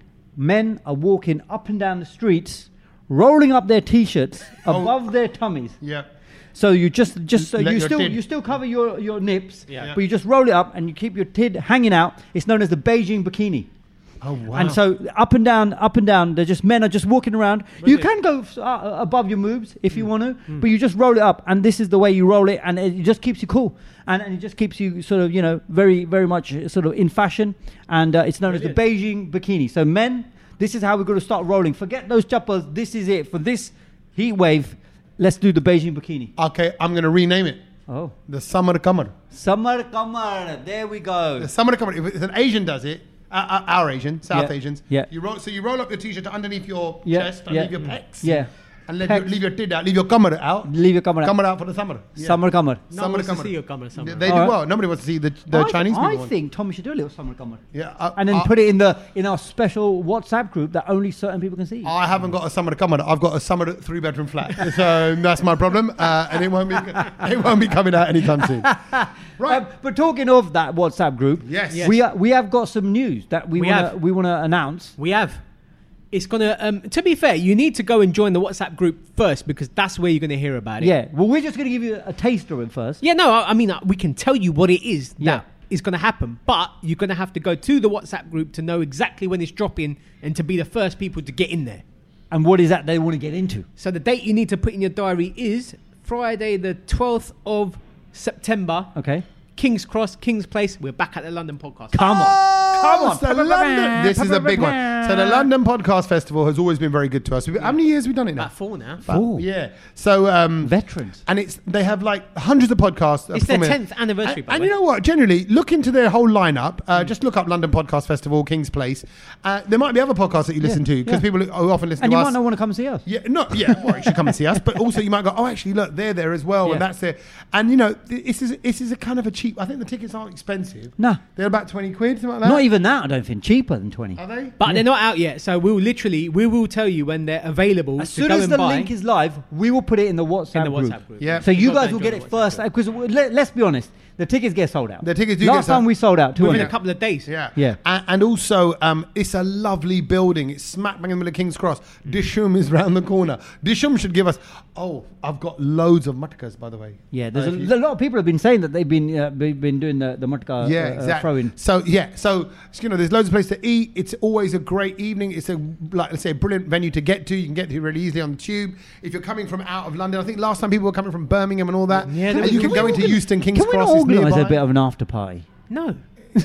Men are walking up and down the streets, rolling up their t-shirts Oh. above their tummies. Yeah. So you just just so Let you your still tid- you still cover your, your nips, Yeah. but you just roll it up and you keep your tid hanging out. It's known as the Beijing bikini. Oh wow. And so up and down, up and down, they're just men are just walking around. You can go uh, above your moves if you want to, but you just roll it up, and this is the way you roll it, and it just keeps you cool, and, and it just keeps you sort of you know very very much sort of in fashion, and uh, it's known as the Beijing bikini. So men, this is how we're going to start rolling. Forget those chappers. This is it for this heat wave. Let's do the Beijing bikini. Okay, I'm going to rename it. Oh, The Summer Kamar. summer, summer. There we go. The Summer Kamar. If an Asian does it, uh, uh, our Asian, South Yeah, Asians, yeah. You roll, so you roll up your t-shirt to underneath your Yeah, chest, yeah, underneath your pecs. yeah. And let your, Pecs. leave your tid out, leave your kamar out. Leave your camera. Kamar out for the summer. Yeah. Summer, summer. No Summer one wants to Kamar. see your camera somewhere. They do All right. well. Nobody wants to see the, the I, Chinese I people. want. think Tommy should do a little summer camera. Yeah, uh, And then uh, put it in the in our special WhatsApp group that only certain people can see. I haven't got a summer to come on. I've got a summer three bedroom flat, so that's my problem, uh, and it won't be it won't be coming out anytime soon. Right. Um, but talking of that WhatsApp group, Yes. Yes. we are, we have got some news that we, We wanna have. we want to announce. We have. It's gonna. Um, to be fair, you need to go and join the WhatsApp group first because that's where you're gonna hear about it. Yeah. Well, we're just going to give you a taster of it first. Yeah. No. I, I mean, uh, we can tell you what it is Yeah. that is gonna happen, but you're gonna have to go to the WhatsApp group to know exactly when it's dropping and to be the first people to get in there. And what is that they want to get into? So the date you need to put in your diary is Friday, the twelfth of September. Okay. King's Cross, King's Place. We're back at the London Podcast. Come on. Oh, on. so London. This is a big one. So the London Podcast Festival has always been very good to us. We've, how many years have we done it now? About four now. Four. Yeah. So um, Veterans. and it's they have like hundreds of podcasts. It's their performing. tenth anniversary. And, by and the you way. know what? Generally, look into their whole lineup. Uh, Just look up London Podcast Festival, King's Place. Uh, there might be other podcasts that you listen to because yeah. people who often listen And to you us. might not want to come and see us. Yeah, no, yeah. Well, you should come and see us, but also you might go, oh, actually, look, they're there as well, Yeah. and that's there. And you know, th- this is this is a kind of a cheap. I think the tickets aren't expensive. No. They're about twenty quid, something like that. Not even that, I don't think. Cheaper than twenty. Are they? But they're not out yet, so we'll literally we will tell you when they're available As to soon go as and the buy link is live, we will put it in the WhatsApp, in the group. WhatsApp group. Yeah. So you You've got guys to will join get the it WhatsApp first. group. Because let, let's be honest, the tickets get sold out. The tickets do Last get time sold- we sold out two within hundred. a couple of days. Yeah, Yeah. A- and also, um, it's a lovely building. It's smack bang in the middle of King's Cross. Dishum is round the corner. Dishum should give us. Oh, I've got loads of matkas, by the way. Yeah, there's Uh, a, if you- a lot of people have been saying that they've been uh, be- been doing the the matka Yeah, uh, uh, exactly. throwing. So yeah, so you know, there's loads of places to eat. It's always a great evening. It's a like let's say a brilliant venue to get to. You can get to really easily on the tube. If you're coming from out of London, I think last time people were coming from Birmingham and all that. Yeah, and there you was- can go into Euston, King's Can we Cross. not It's organise nearby. a bit of an after party? No,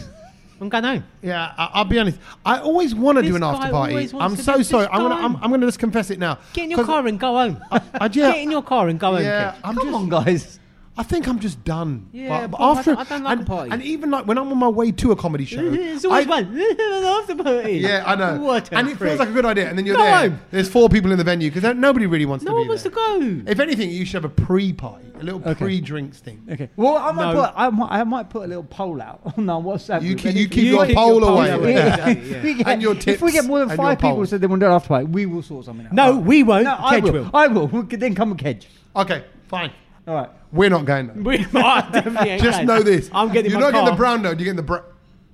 I'm going home. Yeah, I, I'll be honest. I always want to do This an after guy party. always wants I'm to so do this sorry. I'm gonna guy. I'm, I'm gonna just confess it now. Get in your 'Cause car and go home. I, I, yeah, Get in your car and go home. yeah, Kev. I'm Come just, on, guys. I think I'm just done. Yeah, but, but I after don't- I don't like and, a party. and even like when I'm on my way to a comedy show, It's always I- one. An after party. Yeah, I know. What a and it prick. feels like a good idea. And then you're Go there. home. There's four people in the venue because nobody really wants No to be one wants to there. go. If anything, you should have a pre-party, a little Okay. pre-drinks thing. Okay. Well, I might No. put I might, I might put a little poll out on our WhatsApp. You group. keep, And you if- keep you your keep poll your poll away. away. Yeah. Yeah. we get- And your if we tips get more than and five your people polls. said they want to do an after party, we will sort something out. No, we won't. No, I Kedge will. will. I will. We'll then come with Kedge. Okay, fine. All right. We're not going there. We I definitely ain't Just going. know this. I'm getting You're my not getting car. the brown note. You're getting the bro.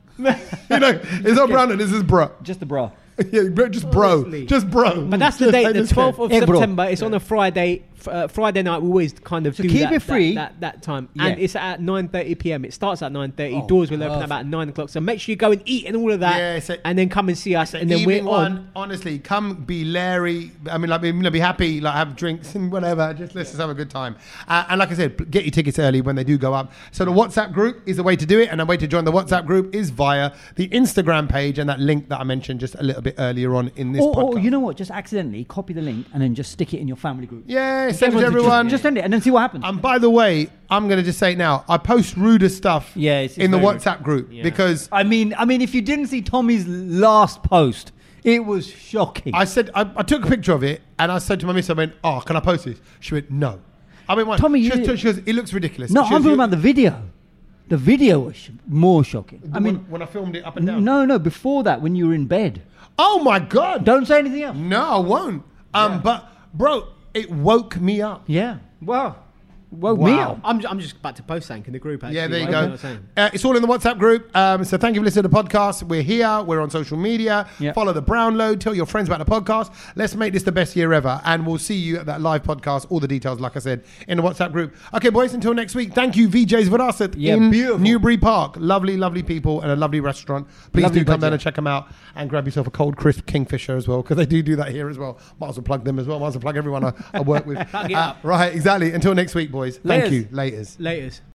you know, it's not brown note. This is bro. Just the bra. Yeah, bro, just bro. Honestly. Just bro. But that's the Just date, like the this twelfth guy. of Yeah, bro. September. It's on a Friday. F- uh, Friday night, we always kind of So do keep that, it free. That, that, that time. Yeah. And it's at nine thirty p.m. It starts at nine thirty. Oh, Doors will open perfect. about nine o'clock. So make sure you go and eat and all of that. Yeah, so- and then come and see us. So And then we're evening on. one, honestly, come be Larry. I mean, like, be, you know, be happy, like have drinks and whatever. Just let's just have a good time. Uh, and like I said, get your tickets early when they do go up. So the WhatsApp group is the way to do it, and the way to join the WhatsApp group is via the Instagram page and that link that I mentioned just a little bit earlier on in this Or, podcast. or you know what? Just accidentally copy the link and then just stick it in your family group. yeah, send it to Everyone to everyone. Just, just send it and then see what happens. and by the way, I'm going to just say it now, I post ruder stuff Yeah, it's- it's in the very rude. WhatsApp group Yeah. because I mean, I mean, if you didn't see Tommy's last post, it was shocking. I said I, I took a picture of it and I said to my miss, I went, "Oh, can I post this?" She went, "No." I went, "Why?" Tommy, she, you- goes, she goes, "It looks ridiculous." no, She I'm goes, talking "You- about the video. The video was sh- more shocking. the I mean, one- when I filmed it up and down. no, no, before that, when you were in bed. Oh my god! Don't say anything else. No, I won't. Um, Yeah. but bro, it woke me up. Yeah. Well, woke Wow. me up. I'm, I'm just about to post something in the group. Actually, Yeah, there you what go. I was saying. Uh, it's all in the WhatsApp group. Um, so thank you for listening to the podcast. We're here. We're on social media. Yep. Follow the Brownload. Tell your friends about the podcast. Let's make this the best year ever. And we'll see you at that live podcast. All the details, like I said, in the WhatsApp group. Okay, boys, until next week. Thank you, V Js Varasat Yeah, in beautiful. Newbury Park. Lovely, lovely people and a lovely restaurant. Please Lovely do come budget. down and check them out and grab yourself a cold, crisp Kingfisher as well, because they do do that here as well. Might as well plug them as well. Might as well plug everyone I, I work with. Plug it Uh, up. right, exactly. Until next week, boys. Thank Laters. you. Laters. Laters.